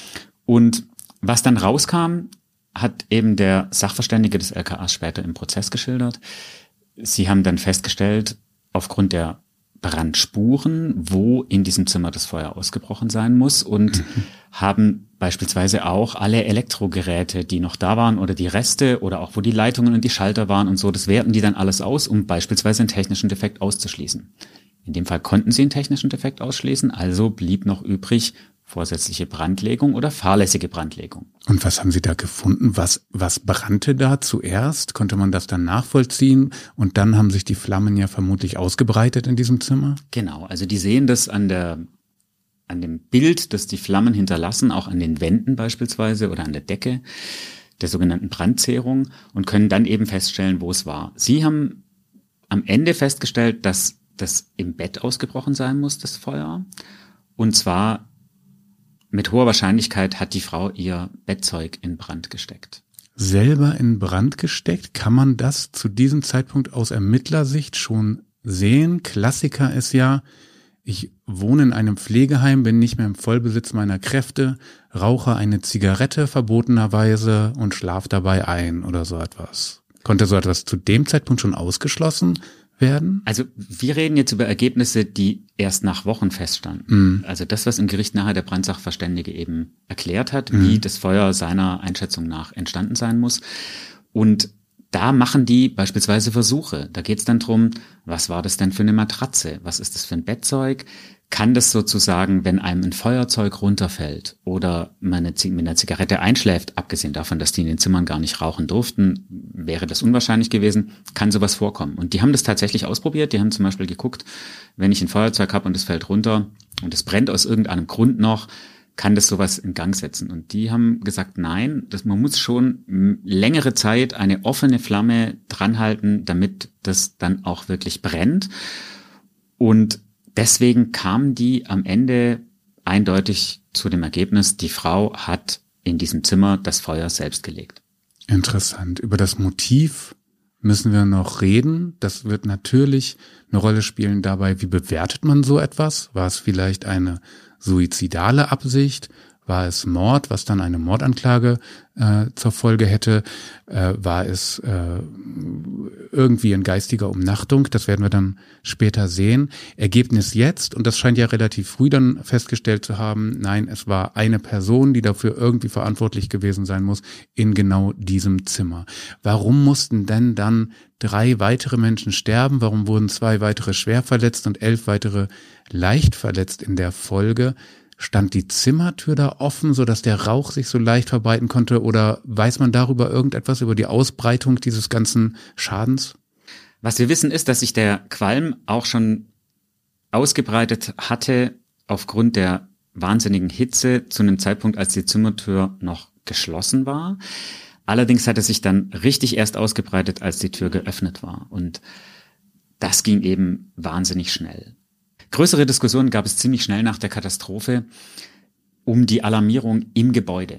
Und was dann rauskam, hat eben der Sachverständige des LKAs später im Prozess geschildert. Sie haben dann festgestellt, aufgrund der Brandspuren, wo in diesem Zimmer das Feuer ausgebrochen sein muss und haben beispielsweise auch alle Elektrogeräte, die noch da waren oder die Reste oder auch wo die Leitungen und die Schalter waren und so, das werten die dann alles aus, um beispielsweise einen technischen Defekt auszuschließen. In dem Fall konnten sie einen technischen Defekt ausschließen, also blieb noch übrig vorsätzliche Brandlegung oder fahrlässige Brandlegung. Und was haben Sie da gefunden? Was brannte da zuerst? Konnte man das dann nachvollziehen? Und dann haben sich die Flammen ja vermutlich ausgebreitet in diesem Zimmer? Genau, also die sehen das an dem Bild, das die Flammen hinterlassen, auch an den Wänden beispielsweise oder an der Decke der sogenannten Brandzehrung und können dann eben feststellen, wo es war. Sie haben am Ende festgestellt, dass das im Bett ausgebrochen sein muss, das Feuer. Und zwar mit hoher Wahrscheinlichkeit hat die Frau ihr Bettzeug in Brand gesteckt. Selber in Brand gesteckt? Kann man das zu diesem Zeitpunkt aus Ermittlersicht schon sehen? Klassiker ist ja, ich wohne in einem Pflegeheim, bin nicht mehr im Vollbesitz meiner Kräfte, rauche eine Zigarette verbotenerweise und schlafe dabei ein oder so etwas. Konnte so etwas zu dem Zeitpunkt schon ausgeschlossen werden? Also wir reden jetzt über Ergebnisse, die erst nach Wochen feststanden. Also das, was im Gericht nachher der Brandsachverständige eben erklärt hat, wie das Feuer seiner Einschätzung nach entstanden sein muss. Und da machen die beispielsweise Versuche. Da geht es dann drum, was war das denn für eine Matratze? Was ist das für ein Bettzeug? Kann das sozusagen, wenn einem ein Feuerzeug runterfällt oder man mit einer Zigarette einschläft, abgesehen davon, dass die in den Zimmern gar nicht rauchen durften, wäre das unwahrscheinlich gewesen, kann sowas vorkommen. Und die haben das tatsächlich ausprobiert. Die haben zum Beispiel geguckt, wenn ich ein Feuerzeug habe und es fällt runter und es brennt aus irgendeinem Grund noch, kann das sowas in Gang setzen. Und die haben gesagt, nein, man muss schon längere Zeit eine offene Flamme dranhalten, damit das dann auch wirklich brennt. Und deswegen kamen die am Ende eindeutig zu dem Ergebnis, die Frau hat in diesem Zimmer das Feuer selbst gelegt. Interessant. Über das Motiv müssen wir noch reden. Das wird natürlich eine Rolle spielen dabei, wie bewertet man so etwas? War es vielleicht eine suizidale Absicht? War es Mord, was dann eine Mordanklage zur Folge hätte? War es irgendwie in geistiger Umnachtung? Das werden wir dann später sehen. Ergebnis jetzt, und das scheint ja relativ früh dann festgestellt zu haben, nein, es war eine Person, die dafür irgendwie verantwortlich gewesen sein muss, in genau diesem Zimmer. Warum mussten denn dann 3 weitere Menschen sterben? Warum wurden 2 weitere schwer verletzt und 11 weitere leicht verletzt in der Folge? Stand die Zimmertür da offen, sodass der Rauch sich so leicht verbreiten konnte? Oder weiß man darüber irgendetwas, über die Ausbreitung dieses ganzen Schadens? Was wir wissen ist, dass sich der Qualm auch schon ausgebreitet hatte aufgrund der wahnsinnigen Hitze zu einem Zeitpunkt, als die Zimmertür noch geschlossen war. Allerdings hat es sich dann richtig erst ausgebreitet, als die Tür geöffnet war. Und das ging eben wahnsinnig schnell. Größere Diskussionen gab es ziemlich schnell nach der Katastrophe um die Alarmierung im Gebäude.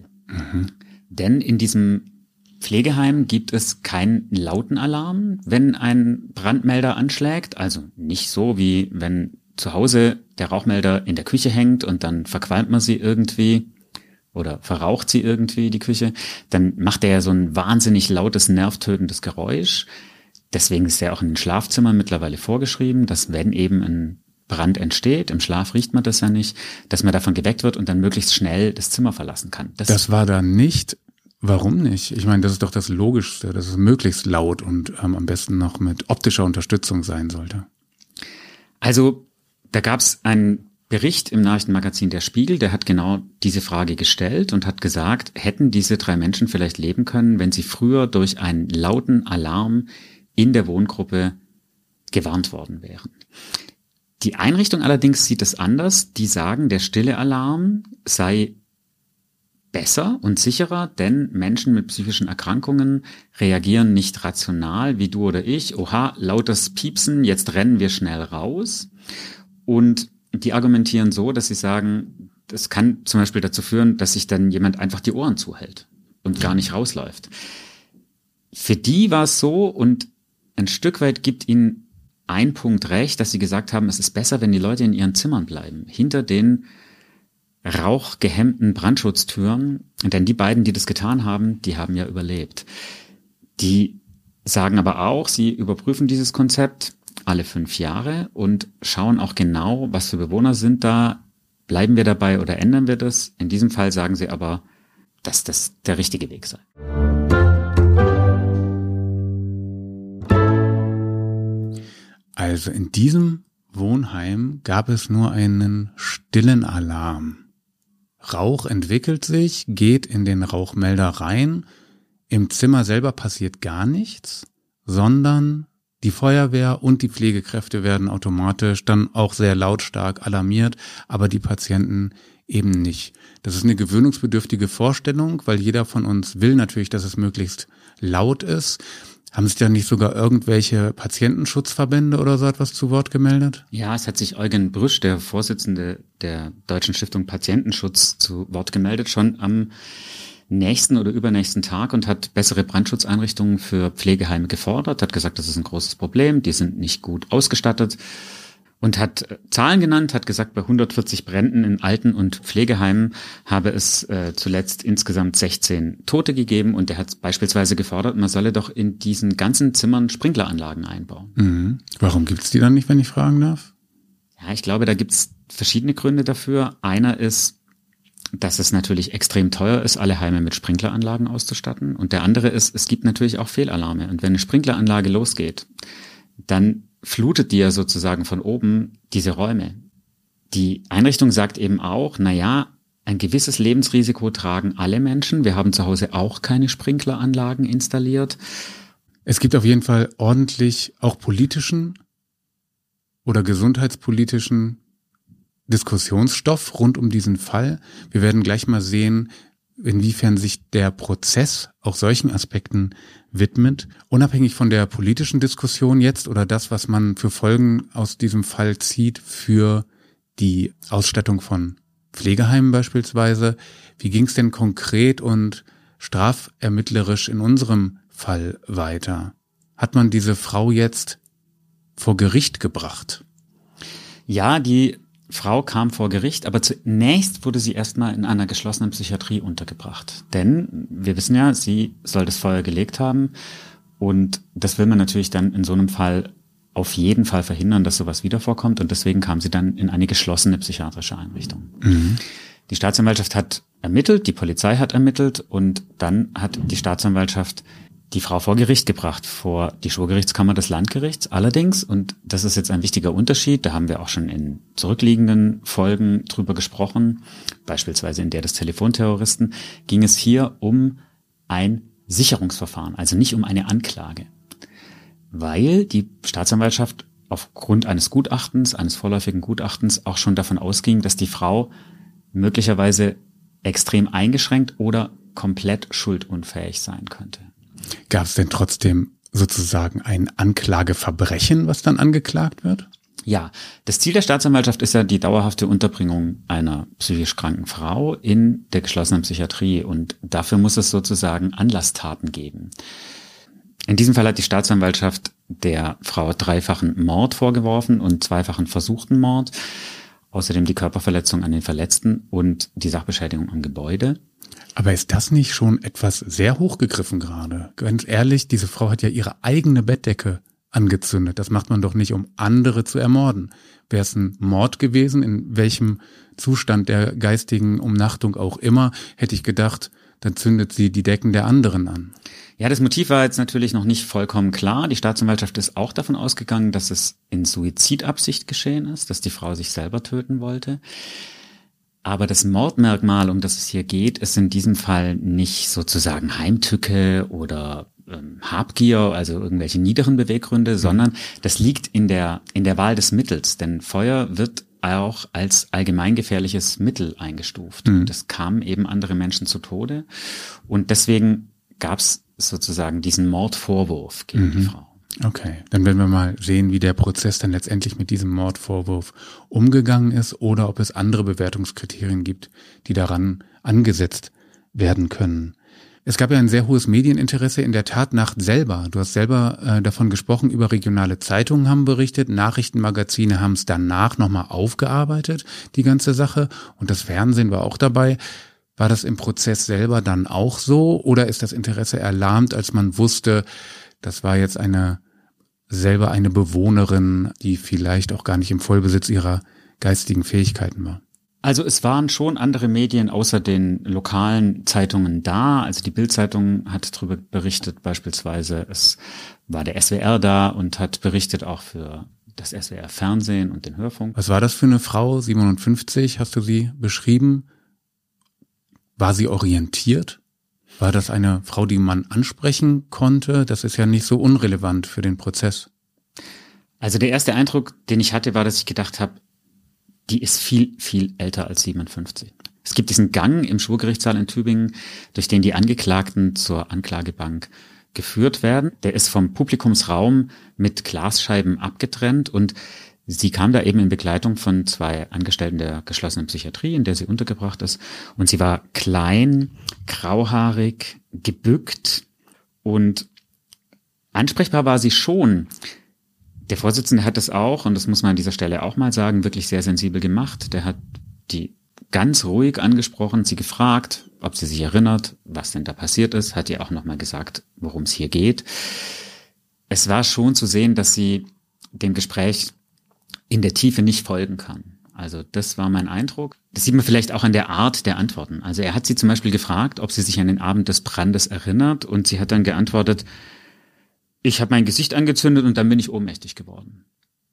Denn in diesem Pflegeheim gibt es keinen lauten Alarm, wenn ein Brandmelder anschlägt. Also nicht so, wie wenn zu Hause der Rauchmelder in der Küche hängt und dann verqualmt man sie irgendwie oder verraucht sie irgendwie, die Küche. Dann macht er ja so ein wahnsinnig lautes, nervtötendes Geräusch. Deswegen ist er auch in den Schlafzimmern mittlerweile vorgeschrieben, dass wenn eben ein Brand entsteht, im Schlaf riecht man das ja nicht, dass man davon geweckt wird und dann möglichst schnell das Zimmer verlassen kann. Das war da nicht. Warum nicht? Ich meine, das ist doch das Logischste, dass es möglichst laut und am besten noch mit optischer Unterstützung sein sollte. Also da gab es einen Bericht im Nachrichtenmagazin Der Spiegel, der hat genau diese Frage gestellt und hat gesagt, hätten diese 3 Menschen vielleicht leben können, wenn sie früher durch einen lauten Alarm in der Wohngruppe gewarnt worden wären. Die Einrichtung allerdings sieht es anders. Die sagen, der stille Alarm sei besser und sicherer, denn Menschen mit psychischen Erkrankungen reagieren nicht rational, wie du oder ich. Oha, lautes Piepsen, jetzt rennen wir schnell raus. Und die argumentieren so, dass sie sagen, das kann zum Beispiel dazu führen, dass sich dann jemand einfach die Ohren zuhält und gar nicht rausläuft. Für die war es so, und ein Stück weit gibt ihnen ein Punkt recht, dass sie gesagt haben, es ist besser, wenn die Leute in ihren Zimmern bleiben, hinter den rauchgehemmten Brandschutztüren, denn die beiden, die das getan haben, die haben ja überlebt. Die sagen aber auch, sie überprüfen dieses Konzept alle 5 Jahre und schauen auch genau, was für Bewohner sind da, bleiben wir dabei oder ändern wir das? In diesem Fall sagen sie aber, dass das der richtige Weg sei. Also in diesem Wohnheim gab es nur einen stillen Alarm. Rauch entwickelt sich, geht in den Rauchmelder rein. Im Zimmer selber passiert gar nichts, sondern die Feuerwehr und die Pflegekräfte werden automatisch dann auch sehr lautstark alarmiert, aber die Patienten eben nicht. Das ist eine gewöhnungsbedürftige Vorstellung, weil jeder von uns will natürlich, dass es möglichst laut ist. Haben sich da nicht sogar irgendwelche Patientenschutzverbände oder so etwas zu Wort gemeldet? Ja, es hat sich Eugen Brüsch, der Vorsitzende der Deutschen Stiftung Patientenschutz, zu Wort gemeldet, schon am nächsten oder übernächsten Tag, und hat bessere Brandschutzeinrichtungen für Pflegeheime gefordert, hat gesagt, das ist ein großes Problem, die sind nicht gut ausgestattet, und hat Zahlen genannt, hat gesagt, bei 140 Bränden in Alten- und Pflegeheimen habe es zuletzt insgesamt 16 Tote gegeben, und er hat beispielsweise gefordert, man solle doch in diesen ganzen Zimmern Sprinkleranlagen einbauen. Mhm. Warum gibt's die dann nicht, wenn ich fragen darf? Ja, ich glaube, da gibt's verschiedene Gründe dafür. Einer ist, dass es natürlich extrem teuer ist, alle Heime mit Sprinkleranlagen auszustatten, und der andere ist, es gibt natürlich auch Fehlalarme, und wenn eine Sprinkleranlage losgeht, dann flutet die ja sozusagen von oben diese Räume. Die Einrichtung sagt eben auch, ein gewisses Lebensrisiko tragen alle Menschen. Wir haben zu Hause auch keine Sprinkleranlagen installiert. Es gibt auf jeden Fall ordentlich auch politischen oder gesundheitspolitischen Diskussionsstoff rund um diesen Fall. Wir werden gleich mal sehen, inwiefern sich der Prozess auch solchen Aspekten widmet. Unabhängig von der politischen Diskussion jetzt oder das, was man für Folgen aus diesem Fall zieht für die Ausstattung von Pflegeheimen beispielsweise. Wie ging es denn konkret und strafermittlerisch in unserem Fall weiter? Hat man diese Frau jetzt vor Gericht gebracht? Ja, die Frau kam vor Gericht, aber zunächst wurde sie erstmal in einer geschlossenen Psychiatrie untergebracht. Denn wir wissen ja, sie soll das Feuer gelegt haben und das will man natürlich dann in so einem Fall auf jeden Fall verhindern, dass sowas wieder vorkommt und deswegen kam sie dann in eine geschlossene psychiatrische Einrichtung. Mhm. Die Staatsanwaltschaft hat ermittelt, die Polizei hat ermittelt und dann hat die Staatsanwaltschaft die Frau vor Gericht gebracht, vor die Schwurgerichtskammer des Landgerichts. Allerdings, und das ist jetzt ein wichtiger Unterschied, da haben wir auch schon in zurückliegenden Folgen drüber gesprochen, beispielsweise in der des Telefonterroristen, ging es hier um ein Sicherungsverfahren, also nicht um eine Anklage. Weil die Staatsanwaltschaft aufgrund eines Gutachtens, eines vorläufigen Gutachtens auch schon davon ausging, dass die Frau möglicherweise extrem eingeschränkt oder komplett schuldunfähig sein könnte. Gab es denn trotzdem sozusagen ein Anklageverbrechen, was dann angeklagt wird? Ja, das Ziel der Staatsanwaltschaft ist ja die dauerhafte Unterbringung einer psychisch kranken Frau in der geschlossenen Psychiatrie und dafür muss es sozusagen Anlasstaten geben. In diesem Fall hat die Staatsanwaltschaft der Frau 3-fachen Mord vorgeworfen und 2-fachen versuchten Mord, außerdem die Körperverletzung an den Verletzten und die Sachbeschädigung am Gebäude. Aber ist das nicht schon etwas sehr hochgegriffen gerade? Ganz ehrlich, diese Frau hat ja ihre eigene Bettdecke angezündet. Das macht man doch nicht, um andere zu ermorden. Wäre es ein Mord gewesen, in welchem Zustand der geistigen Umnachtung auch immer, hätte ich gedacht, dann zündet sie die Decken der anderen an. Ja, das Motiv war jetzt natürlich noch nicht vollkommen klar. Die Staatsanwaltschaft ist auch davon ausgegangen, dass es in Suizidabsicht geschehen ist, dass die Frau sich selber töten wollte. Aber das Mordmerkmal, um das es hier geht, ist in diesem Fall nicht sozusagen Heimtücke oder Habgier, also irgendwelche niederen Beweggründe, sondern das liegt in der Wahl des Mittels. Denn Feuer wird auch als allgemeingefährliches Mittel eingestuft. Und es kamen eben andere Menschen zu Tode. Und deswegen gab es sozusagen diesen Mordvorwurf gegen die Frau. Okay, dann werden wir mal sehen, wie der Prozess dann letztendlich mit diesem Mordvorwurf umgegangen ist oder ob es andere Bewertungskriterien gibt, die daran angesetzt werden können. Es gab ja ein sehr hohes Medieninteresse in der Tatnacht selber. Du hast selber davon gesprochen, über regionale Zeitungen haben berichtet, Nachrichtenmagazine haben es danach nochmal aufgearbeitet, die ganze Sache, und das Fernsehen war auch dabei. War das im Prozess selber dann auch so oder ist das Interesse erlahmt, als man wusste, das war jetzt eine Bewohnerin, die vielleicht auch gar nicht im Vollbesitz ihrer geistigen Fähigkeiten war? Also es waren schon andere Medien außer den lokalen Zeitungen da. Also die Bild-Zeitung hat darüber berichtet beispielsweise. Es war der SWR da und hat berichtet auch für das SWR-Fernsehen und den Hörfunk. Was war das für eine Frau? 57 hast du sie beschrieben. War sie orientiert? War das eine Frau, die man ansprechen konnte? Das ist ja nicht so unrelevant für den Prozess. Also der erste Eindruck, den ich hatte, war, dass ich gedacht habe, die ist viel, viel älter als 57. Es gibt diesen Gang im Schwurgerichtssaal in Tübingen, durch den die Angeklagten zur Anklagebank geführt werden. Der ist vom Publikumsraum mit Glasscheiben abgetrennt und sie kam da eben in Begleitung von 2 Angestellten der geschlossenen Psychiatrie, in der sie untergebracht ist. Und sie war klein, grauhaarig, gebückt und ansprechbar war sie schon. Der Vorsitzende hat das auch, und das muss man an dieser Stelle auch mal sagen, wirklich sehr sensibel gemacht. Der hat die ganz ruhig angesprochen, sie gefragt, ob sie sich erinnert, was denn da passiert ist, hat ihr auch nochmal gesagt, worum es hier geht. Es war schon zu sehen, dass sie dem Gespräch in der Tiefe nicht folgen kann. Also das war mein Eindruck. Das sieht man vielleicht auch an der Art der Antworten. Also er hat sie zum Beispiel gefragt, ob sie sich an den Abend des Brandes erinnert, und sie hat dann geantwortet, ich habe mein Gesicht angezündet und dann bin ich ohnmächtig geworden.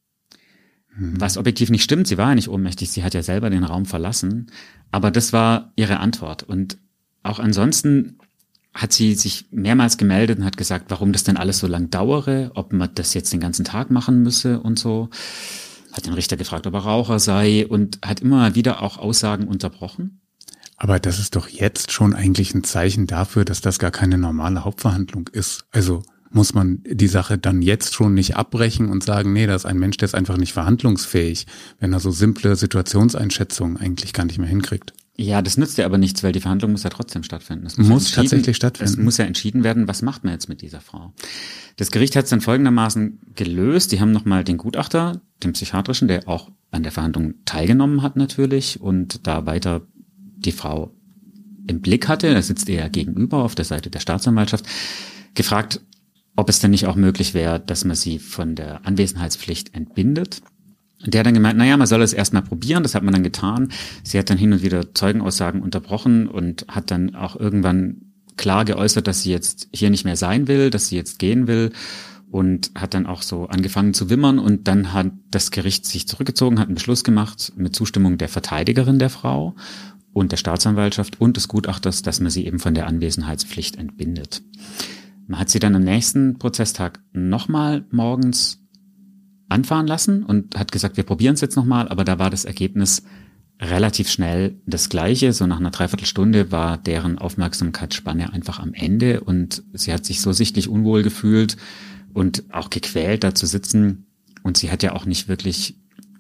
Was objektiv nicht stimmt, sie war ja nicht ohnmächtig, sie hat ja selber den Raum verlassen, aber das war ihre Antwort. Und auch ansonsten hat sie sich mehrmals gemeldet und hat gesagt, warum das denn alles so lang dauere, ob man das jetzt den ganzen Tag machen müsse und so. Hat den Richter gefragt, ob er Raucher sei, und hat immer wieder auch Aussagen unterbrochen. Aber das ist doch jetzt schon eigentlich ein Zeichen dafür, dass das gar keine normale Hauptverhandlung ist. Also muss man die Sache dann jetzt schon nicht abbrechen und sagen, nee, das ist ein Mensch, der ist einfach nicht verhandlungsfähig, wenn er so simple Situationseinschätzungen eigentlich gar nicht mehr hinkriegt. Ja, das nützt ja aber nichts, weil die Verhandlung muss ja trotzdem stattfinden. Es muss tatsächlich stattfinden. Es muss ja entschieden werden, was macht man jetzt mit dieser Frau. Das Gericht hat es dann folgendermaßen gelöst. Die haben nochmal den Gutachter, den psychiatrischen, der auch an der Verhandlung teilgenommen hat natürlich und da weiter die Frau im Blick hatte, er sitzt ihr ja gegenüber auf der Seite der Staatsanwaltschaft, gefragt, ob es denn nicht auch möglich wäre, dass man sie von der Anwesenheitspflicht entbindet. Und der hat dann gemeint, man soll es erstmal probieren, das hat man dann getan. Sie hat dann hin und wieder Zeugenaussagen unterbrochen und hat dann auch irgendwann klar geäußert, dass sie jetzt hier nicht mehr sein will, dass sie jetzt gehen will und hat dann auch so angefangen zu wimmern und dann hat das Gericht sich zurückgezogen, hat einen Beschluss gemacht mit Zustimmung der Verteidigerin der Frau und der Staatsanwaltschaft und des Gutachters, dass man sie eben von der Anwesenheitspflicht entbindet. Man hat sie dann am nächsten Prozesstag nochmal morgens anfahren lassen und hat gesagt, wir probieren es jetzt nochmal, aber da war das Ergebnis relativ schnell das Gleiche. So nach einer Dreiviertelstunde war deren Aufmerksamkeitsspanne einfach am Ende und sie hat sich so sichtlich unwohl gefühlt und auch gequält, da zu sitzen. Und sie hat ja auch nicht wirklich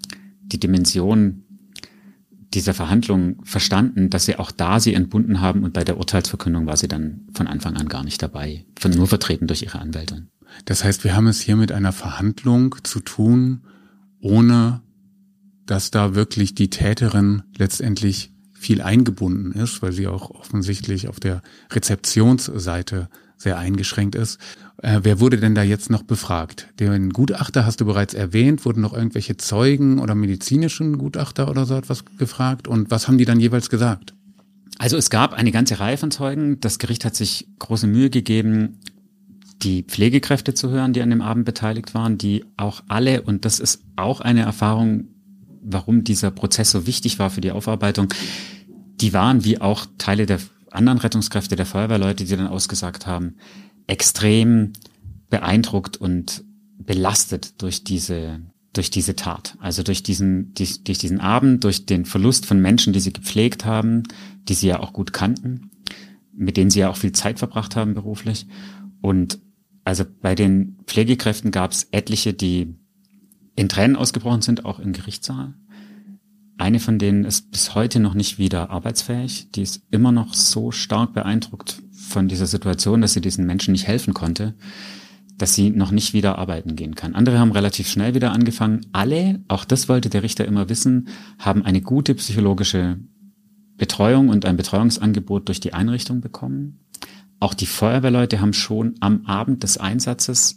die Dimension dieser Verhandlung verstanden, dass sie auch da sie entbunden haben und bei der Urteilsverkündung war sie dann von Anfang an gar nicht dabei, nur vertreten durch ihre Anwältin. Das heißt, wir haben es hier mit einer Verhandlung zu tun, ohne dass da wirklich die Täterin letztendlich viel eingebunden ist, weil sie auch offensichtlich auf der Rezeptionsseite sehr eingeschränkt ist. Wer wurde denn da jetzt noch befragt? Den Gutachter hast du bereits erwähnt. Wurden noch irgendwelche Zeugen oder medizinischen Gutachter oder so etwas gefragt? Und was haben die dann jeweils gesagt? Also es gab eine ganze Reihe von Zeugen. Das Gericht hat sich große Mühe gegeben, die Pflegekräfte zu hören, die an dem Abend beteiligt waren, die auch alle, und das ist auch eine Erfahrung, warum dieser Prozess so wichtig war für die Aufarbeitung, die waren, wie auch Teile der anderen Rettungskräfte, der Feuerwehrleute, die dann ausgesagt haben, extrem beeindruckt und belastet durch diese Tat. Also durch diesen Abend, durch den Verlust von Menschen, die sie gepflegt haben, die sie ja auch gut kannten, mit denen sie ja auch viel Zeit verbracht haben beruflich. Und also bei den Pflegekräften gab es etliche, die in Tränen ausgebrochen sind, auch im Gerichtssaal. Eine von denen ist bis heute noch nicht wieder arbeitsfähig. Die ist immer noch so stark beeindruckt von dieser Situation, dass sie diesen Menschen nicht helfen konnte, dass sie noch nicht wieder arbeiten gehen kann. Andere haben relativ schnell wieder angefangen. Alle, auch das wollte der Richter immer wissen, haben eine gute psychologische Betreuung und ein Betreuungsangebot durch die Einrichtung bekommen. Auch die Feuerwehrleute haben schon am Abend des Einsatzes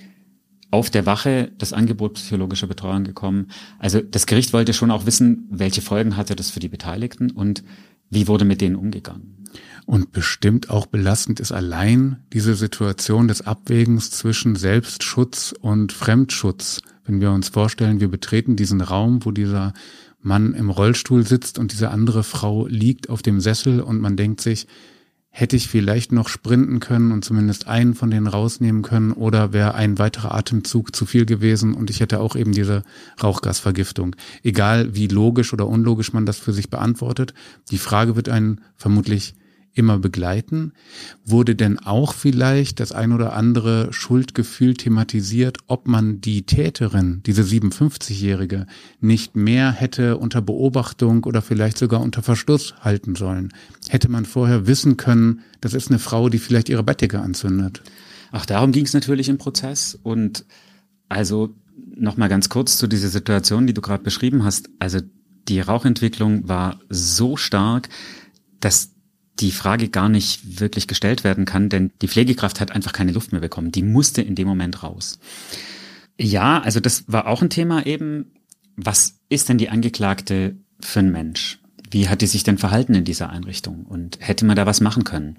auf der Wache das Angebot psychologischer Betreuung bekommen. Also das Gericht wollte schon auch wissen, welche Folgen hatte das für die Beteiligten und wie wurde mit denen umgegangen. Und bestimmt auch belastend ist allein diese Situation des Abwägens zwischen Selbstschutz und Fremdschutz. Wenn wir uns vorstellen, wir betreten diesen Raum, wo dieser Mann im Rollstuhl sitzt und diese andere Frau liegt auf dem Sessel und man denkt sich, hätte ich vielleicht noch sprinten können und zumindest einen von denen rausnehmen können oder wäre ein weiterer Atemzug zu viel gewesen und ich hätte auch eben diese Rauchgasvergiftung. Egal wie logisch oder unlogisch man das für sich beantwortet, die Frage wird einen vermutlich immer begleiten. Wurde denn auch vielleicht das ein oder andere Schuldgefühl thematisiert, ob man die Täterin, diese 57-Jährige, nicht mehr hätte unter Beobachtung oder vielleicht sogar unter Verschluss halten sollen? Hätte man vorher wissen können, das ist eine Frau, die vielleicht ihre Bettdecke anzündet? Ach, darum ging es natürlich im Prozess. Und also nochmal ganz kurz zu dieser Situation, die du gerade beschrieben hast. Also die Rauchentwicklung war so stark, dass die Frage gar nicht wirklich gestellt werden kann, denn die Pflegekraft hat einfach keine Luft mehr bekommen. Die musste in dem Moment raus. Ja, also das war auch ein Thema eben. Was ist denn die Angeklagte für ein Mensch? Wie hat die sich denn verhalten in dieser Einrichtung? Und hätte man da was machen können?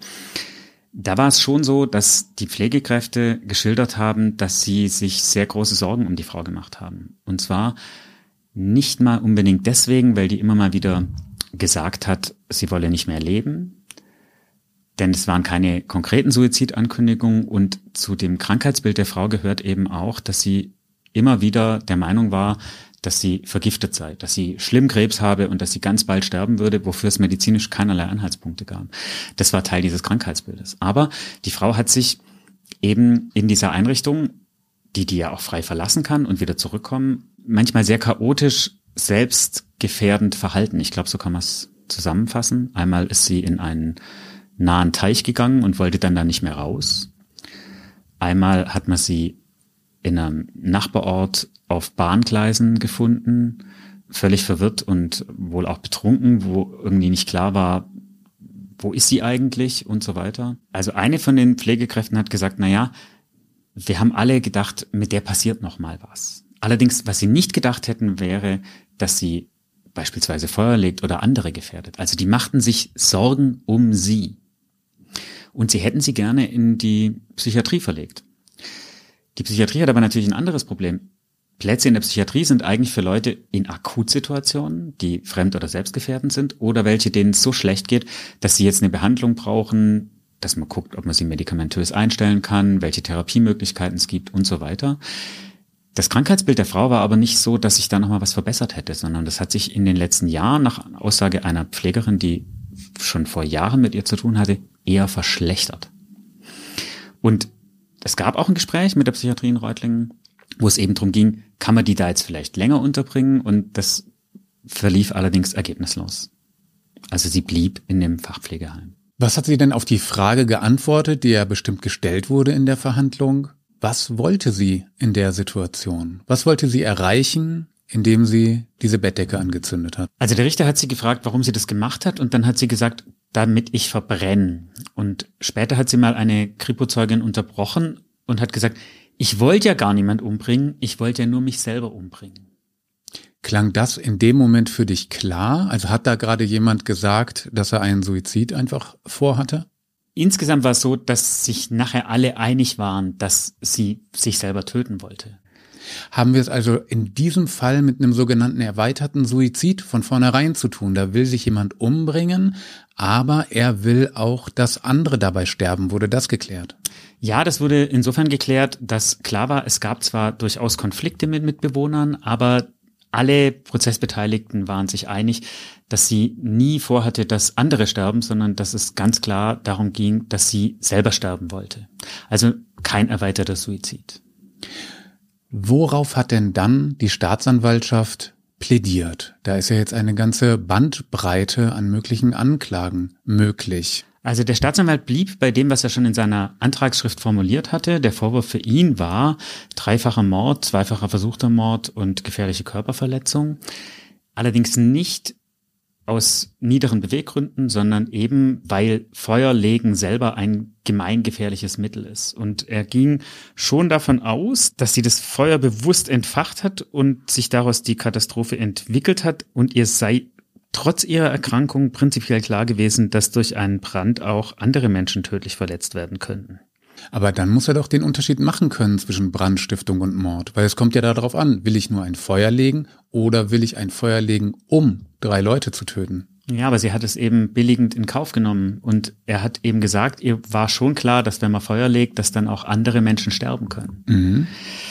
Da war es schon so, dass die Pflegekräfte geschildert haben, dass sie sich sehr große Sorgen um die Frau gemacht haben. Und zwar nicht mal unbedingt deswegen, weil die immer mal wieder gesagt hat, sie wolle nicht mehr leben. Denn es waren keine konkreten Suizidankündigungen und zu dem Krankheitsbild der Frau gehört eben auch, dass sie immer wieder der Meinung war, dass sie vergiftet sei, dass sie schlimm Krebs habe und dass sie ganz bald sterben würde, wofür es medizinisch keinerlei Anhaltspunkte gab. Das war Teil dieses Krankheitsbildes. Aber die Frau hat sich eben in dieser Einrichtung, die ja auch frei verlassen kann und wieder zurückkommen, manchmal sehr chaotisch, selbstgefährdend verhalten. Ich glaube, so kann man es zusammenfassen. Einmal ist sie in einen nahen Teich gegangen und wollte dann da nicht mehr raus. Einmal hat man sie in einem Nachbarort auf Bahngleisen gefunden, völlig verwirrt und wohl auch betrunken, wo irgendwie nicht klar war, wo ist sie eigentlich und so weiter. Also eine von den Pflegekräften hat gesagt, wir haben alle gedacht, mit der passiert noch mal was. Allerdings, was sie nicht gedacht hätten, wäre, dass sie beispielsweise Feuer legt oder andere gefährdet. Also die machten sich Sorgen um sie. Und sie hätten sie gerne in die Psychiatrie verlegt. Die Psychiatrie hat aber natürlich ein anderes Problem. Plätze in der Psychiatrie sind eigentlich für Leute in Akutsituationen, die fremd- oder selbstgefährdend sind oder welche, denen es so schlecht geht, dass sie jetzt eine Behandlung brauchen, dass man guckt, ob man sie medikamentös einstellen kann, welche Therapiemöglichkeiten es gibt und so weiter. Das Krankheitsbild der Frau war aber nicht so, dass sich da nochmal was verbessert hätte, sondern das hat sich in den letzten Jahren nach Aussage einer Pflegerin, die schon vor Jahren mit ihr zu tun hatte, eher verschlechtert. Und es gab auch ein Gespräch mit der Psychiatrie in Reutlingen, wo es eben darum ging, kann man die da jetzt vielleicht länger unterbringen? Und das verlief allerdings ergebnislos. Also sie blieb in dem Fachpflegeheim. Was hat sie denn auf die Frage geantwortet, die ja bestimmt gestellt wurde in der Verhandlung? Was wollte sie in der Situation? Was wollte sie erreichen, indem sie diese Bettdecke angezündet hat? Also der Richter hat sie gefragt, warum sie das gemacht hat, und dann hat sie gesagt, damit ich verbrenne. Und später hat sie mal eine Kripo-Zeugin unterbrochen und hat gesagt, ich wollte ja gar niemand umbringen, ich wollte ja nur mich selber umbringen. Klang das in dem Moment für dich klar? Also hat da gerade jemand gesagt, dass er einen Suizid einfach vorhatte? Insgesamt war es so, dass sich nachher alle einig waren, dass sie sich selber töten wollte. Haben wir es also in diesem Fall mit einem sogenannten erweiterten Suizid von vornherein zu tun? Da will sich jemand umbringen, aber er will auch, dass andere dabei sterben. Wurde das geklärt? Ja, das wurde insofern geklärt, dass klar war, es gab zwar durchaus Konflikte mit Mitbewohnern, aber alle Prozessbeteiligten waren sich einig, dass sie nie vorhatte, dass andere sterben, sondern dass es ganz klar darum ging, dass sie selber sterben wollte. Also kein erweiterter Suizid. Worauf hat denn dann die Staatsanwaltschaft plädiert? Da ist ja jetzt eine ganze Bandbreite an möglichen Anklagen möglich. Also der Staatsanwalt blieb bei dem, was er schon in seiner Antragsschrift formuliert hatte. Der Vorwurf für ihn war 3-facher Mord, 2-facher versuchter Mord und gefährliche Körperverletzung. Allerdings nicht aus niederen Beweggründen, sondern eben, weil Feuerlegen selber ein gemeingefährliches Mittel ist. Und er ging schon davon aus, dass sie das Feuer bewusst entfacht hat und sich daraus die Katastrophe entwickelt hat, und ihr sei trotz ihrer Erkrankung prinzipiell klar gewesen, dass durch einen Brand auch andere Menschen tödlich verletzt werden könnten. Aber dann muss er doch den Unterschied machen können zwischen Brandstiftung und Mord, weil es kommt ja darauf an, will ich nur ein Feuer legen oder will ich ein Feuer legen, um 3 Leute zu töten? Ja, aber sie hat es eben billigend in Kauf genommen, und er hat eben gesagt, ihr war schon klar, dass wenn man Feuer legt, dass dann auch andere Menschen sterben können. Mhm.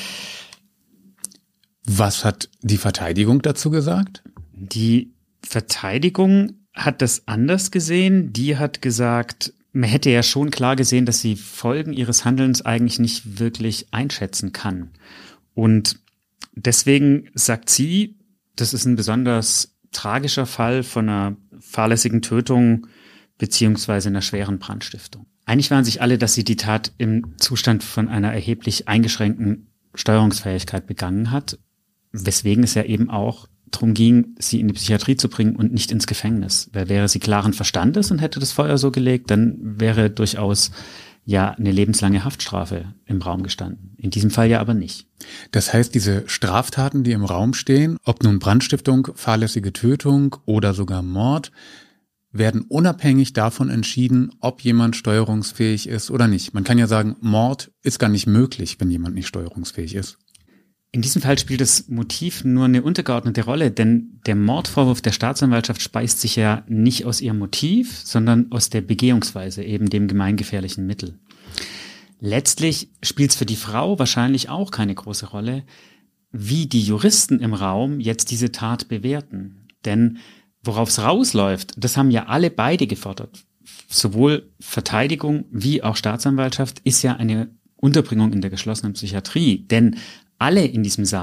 Was hat die Verteidigung dazu gesagt? Die Verteidigung hat das anders gesehen. Die hat gesagt, man hätte ja schon klar gesehen, dass sie Folgen ihres Handelns eigentlich nicht wirklich einschätzen kann. Und deswegen sagt sie, das ist ein besonders tragischer Fall von einer fahrlässigen Tötung beziehungsweise einer schweren Brandstiftung. Einig waren sich alle, dass sie die Tat im Zustand von einer erheblich eingeschränkten Steuerungsfähigkeit begangen hat, weswegen es ja eben auch darum ging, sie in die Psychiatrie zu bringen und nicht ins Gefängnis. Weil wäre sie klaren Verstandes und hätte das Feuer so gelegt, dann wäre durchaus ja eine lebenslange Haftstrafe im Raum gestanden. In diesem Fall ja aber nicht. Das heißt, diese Straftaten, die im Raum stehen, ob nun Brandstiftung, fahrlässige Tötung oder sogar Mord, werden unabhängig davon entschieden, ob jemand steuerungsfähig ist oder nicht. Man kann ja sagen, Mord ist gar nicht möglich, wenn jemand nicht steuerungsfähig ist. In diesem Fall spielt das Motiv nur eine untergeordnete Rolle, denn der Mordvorwurf der Staatsanwaltschaft speist sich ja nicht aus ihrem Motiv, sondern aus der Begehungsweise, eben dem gemeingefährlichen Mittel. Letztlich spielt es für die Frau wahrscheinlich auch keine große Rolle, wie die Juristen im Raum jetzt diese Tat bewerten. Denn worauf es rausläuft, das haben ja beide gefordert. Sowohl Verteidigung wie auch Staatsanwaltschaft ist ja eine Unterbringung in der geschlossenen Psychiatrie, denn alle in diesem Saal,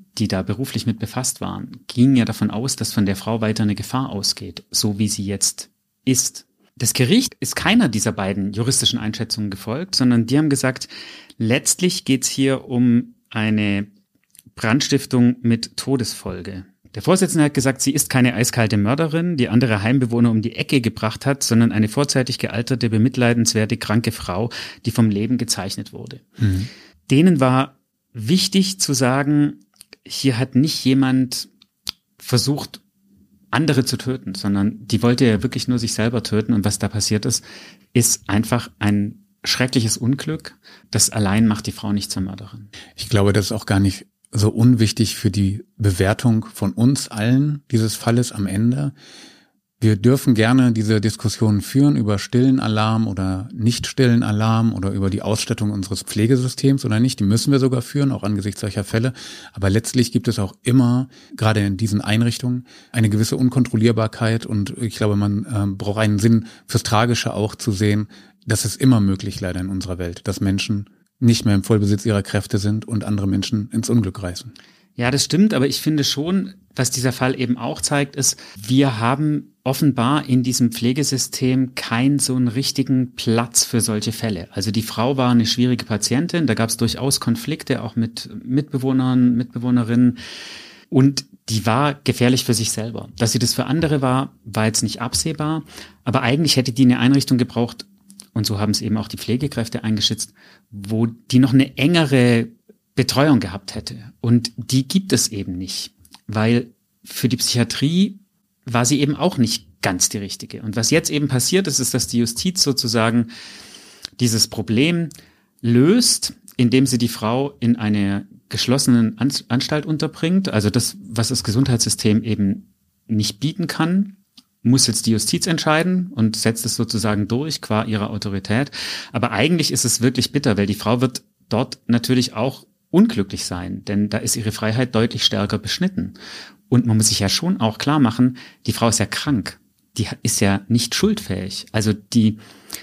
die da beruflich mit befasst waren, gingen ja davon aus, dass von der Frau weiter eine Gefahr ausgeht, so wie sie jetzt ist. Das Gericht ist keiner dieser beiden juristischen Einschätzungen gefolgt, sondern die haben gesagt, letztlich geht es hier um eine Brandstiftung mit Todesfolge. Der Vorsitzende hat gesagt, sie ist keine eiskalte Mörderin, die andere Heimbewohner um die Ecke gebracht hat, sondern eine vorzeitig gealterte, bemitleidenswerte, kranke Frau, die vom Leben gezeichnet wurde. Mhm. Denen war wichtig zu sagen, hier hat nicht jemand versucht, andere zu töten, sondern die wollte ja wirklich nur sich selber töten. Und was da passiert ist, ist einfach ein schreckliches Unglück. Das allein macht die Frau nicht zur Mörderin. Ich glaube, das ist auch gar nicht so unwichtig für die Bewertung von uns allen dieses Falles am Ende. Wir dürfen gerne diese Diskussionen führen über stillen Alarm oder nicht stillen Alarm oder über die Ausstattung unseres Pflegesystems oder nicht. Die müssen wir sogar führen, auch angesichts solcher Fälle. Aber letztlich gibt es auch immer, gerade in diesen Einrichtungen, eine gewisse Unkontrollierbarkeit. Und ich glaube, man braucht einen Sinn fürs Tragische auch zu sehen. Das ist immer möglich leider in unserer Welt, dass Menschen nicht mehr im Vollbesitz ihrer Kräfte sind und andere Menschen ins Unglück reißen. Ja, das stimmt, aber ich finde schon, was dieser Fall eben auch zeigt, ist, wir haben offenbar in diesem Pflegesystem keinen so einen richtigen Platz für solche Fälle. Also die Frau war eine schwierige Patientin, da gab es durchaus Konflikte, auch mit Mitbewohnern, Mitbewohnerinnen, und die war gefährlich für sich selber. Dass sie das für andere war jetzt nicht absehbar, aber eigentlich hätte die eine Einrichtung gebraucht, und so haben es eben auch die Pflegekräfte eingeschätzt, wo die noch eine engere Betreuung gehabt hätte. Und die gibt es eben nicht, weil für die Psychiatrie war sie eben auch nicht ganz die richtige. Und was jetzt eben passiert ist, ist, dass die Justiz sozusagen dieses Problem löst, indem sie die Frau in eine geschlossenen Anstalt unterbringt. Also das, was das Gesundheitssystem eben nicht bieten kann, muss jetzt die Justiz entscheiden und setzt es sozusagen durch qua ihrer Autorität. Aber eigentlich ist es wirklich bitter, weil die Frau wird dort natürlich auch unglücklich sein, denn da ist ihre Freiheit deutlich stärker beschnitten. Und man muss sich ja schon auch klar machen, die Frau ist ja krank. Die ist ja nicht schuldfähig. Also die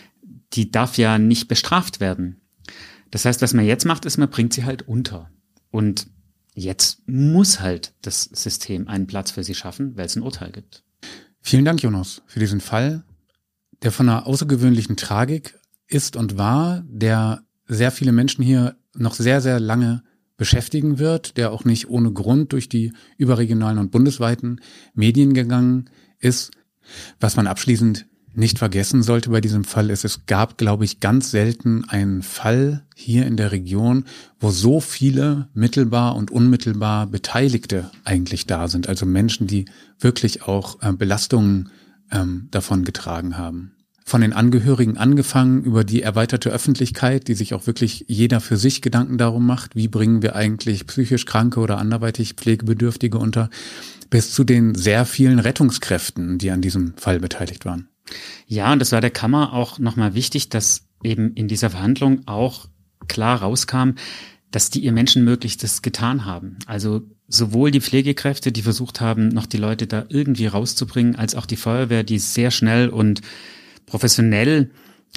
darf ja nicht bestraft werden. Das heißt, was man jetzt macht, ist, man bringt sie halt unter. Und jetzt muss halt das System einen Platz für sie schaffen, weil es ein Urteil gibt. Vielen Dank, Jonas, für diesen Fall, der von einer außergewöhnlichen Tragik ist und war, der sehr viele Menschen hier noch sehr, sehr lange beschäftigen wird, der auch nicht ohne Grund durch die überregionalen und bundesweiten Medien gegangen ist. Was man abschließend nicht vergessen sollte bei diesem Fall ist, es gab, glaube ich, ganz selten einen Fall hier in der Region, wo so viele mittelbar und unmittelbar Beteiligte eigentlich da sind. Also Menschen, die wirklich auch Belastungen davon getragen haben. Von den Angehörigen angefangen über die erweiterte Öffentlichkeit, die sich auch wirklich jeder für sich Gedanken darum macht, wie bringen wir eigentlich psychisch Kranke oder anderweitig Pflegebedürftige unter, bis zu den sehr vielen Rettungskräften, die an diesem Fall beteiligt waren. Ja, und das war der Kammer auch nochmal wichtig, dass eben in dieser Verhandlung auch klar rauskam, dass die ihr Menschenmöglichstes getan haben. Also sowohl die Pflegekräfte, die versucht haben, noch die Leute da irgendwie rauszubringen, als auch die Feuerwehr, die sehr schnell und professionell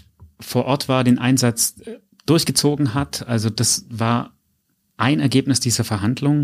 vor Ort war, den Einsatz durchgezogen hat. Also das war ein Ergebnis dieser Verhandlung.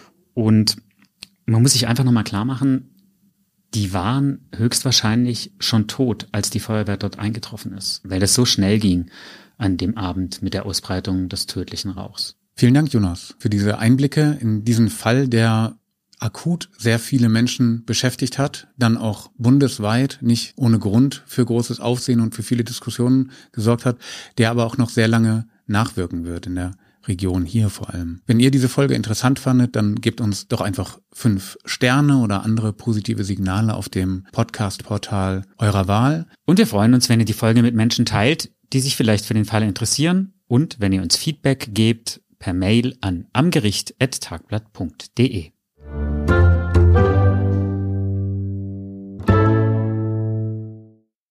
Und man muss sich einfach nochmal klar machen, die waren höchstwahrscheinlich schon tot, als die Feuerwehr dort eingetroffen ist, weil das so schnell ging an dem Abend mit der Ausbreitung des tödlichen Rauchs. Vielen Dank, Jonas, für diese Einblicke in diesen Fall, der akut sehr viele Menschen beschäftigt hat, dann auch bundesweit nicht ohne Grund für großes Aufsehen und für viele Diskussionen gesorgt hat, der aber auch noch sehr lange nachwirken wird in der Region hier vor allem. Wenn ihr diese Folge interessant fandet, dann gebt uns doch einfach 5 Sterne oder andere positive Signale auf dem Podcast-Portal eurer Wahl. Und wir freuen uns, wenn ihr die Folge mit Menschen teilt, die sich vielleicht für den Fall interessieren, und wenn ihr uns Feedback gebt per Mail an amgericht@tagblatt.de.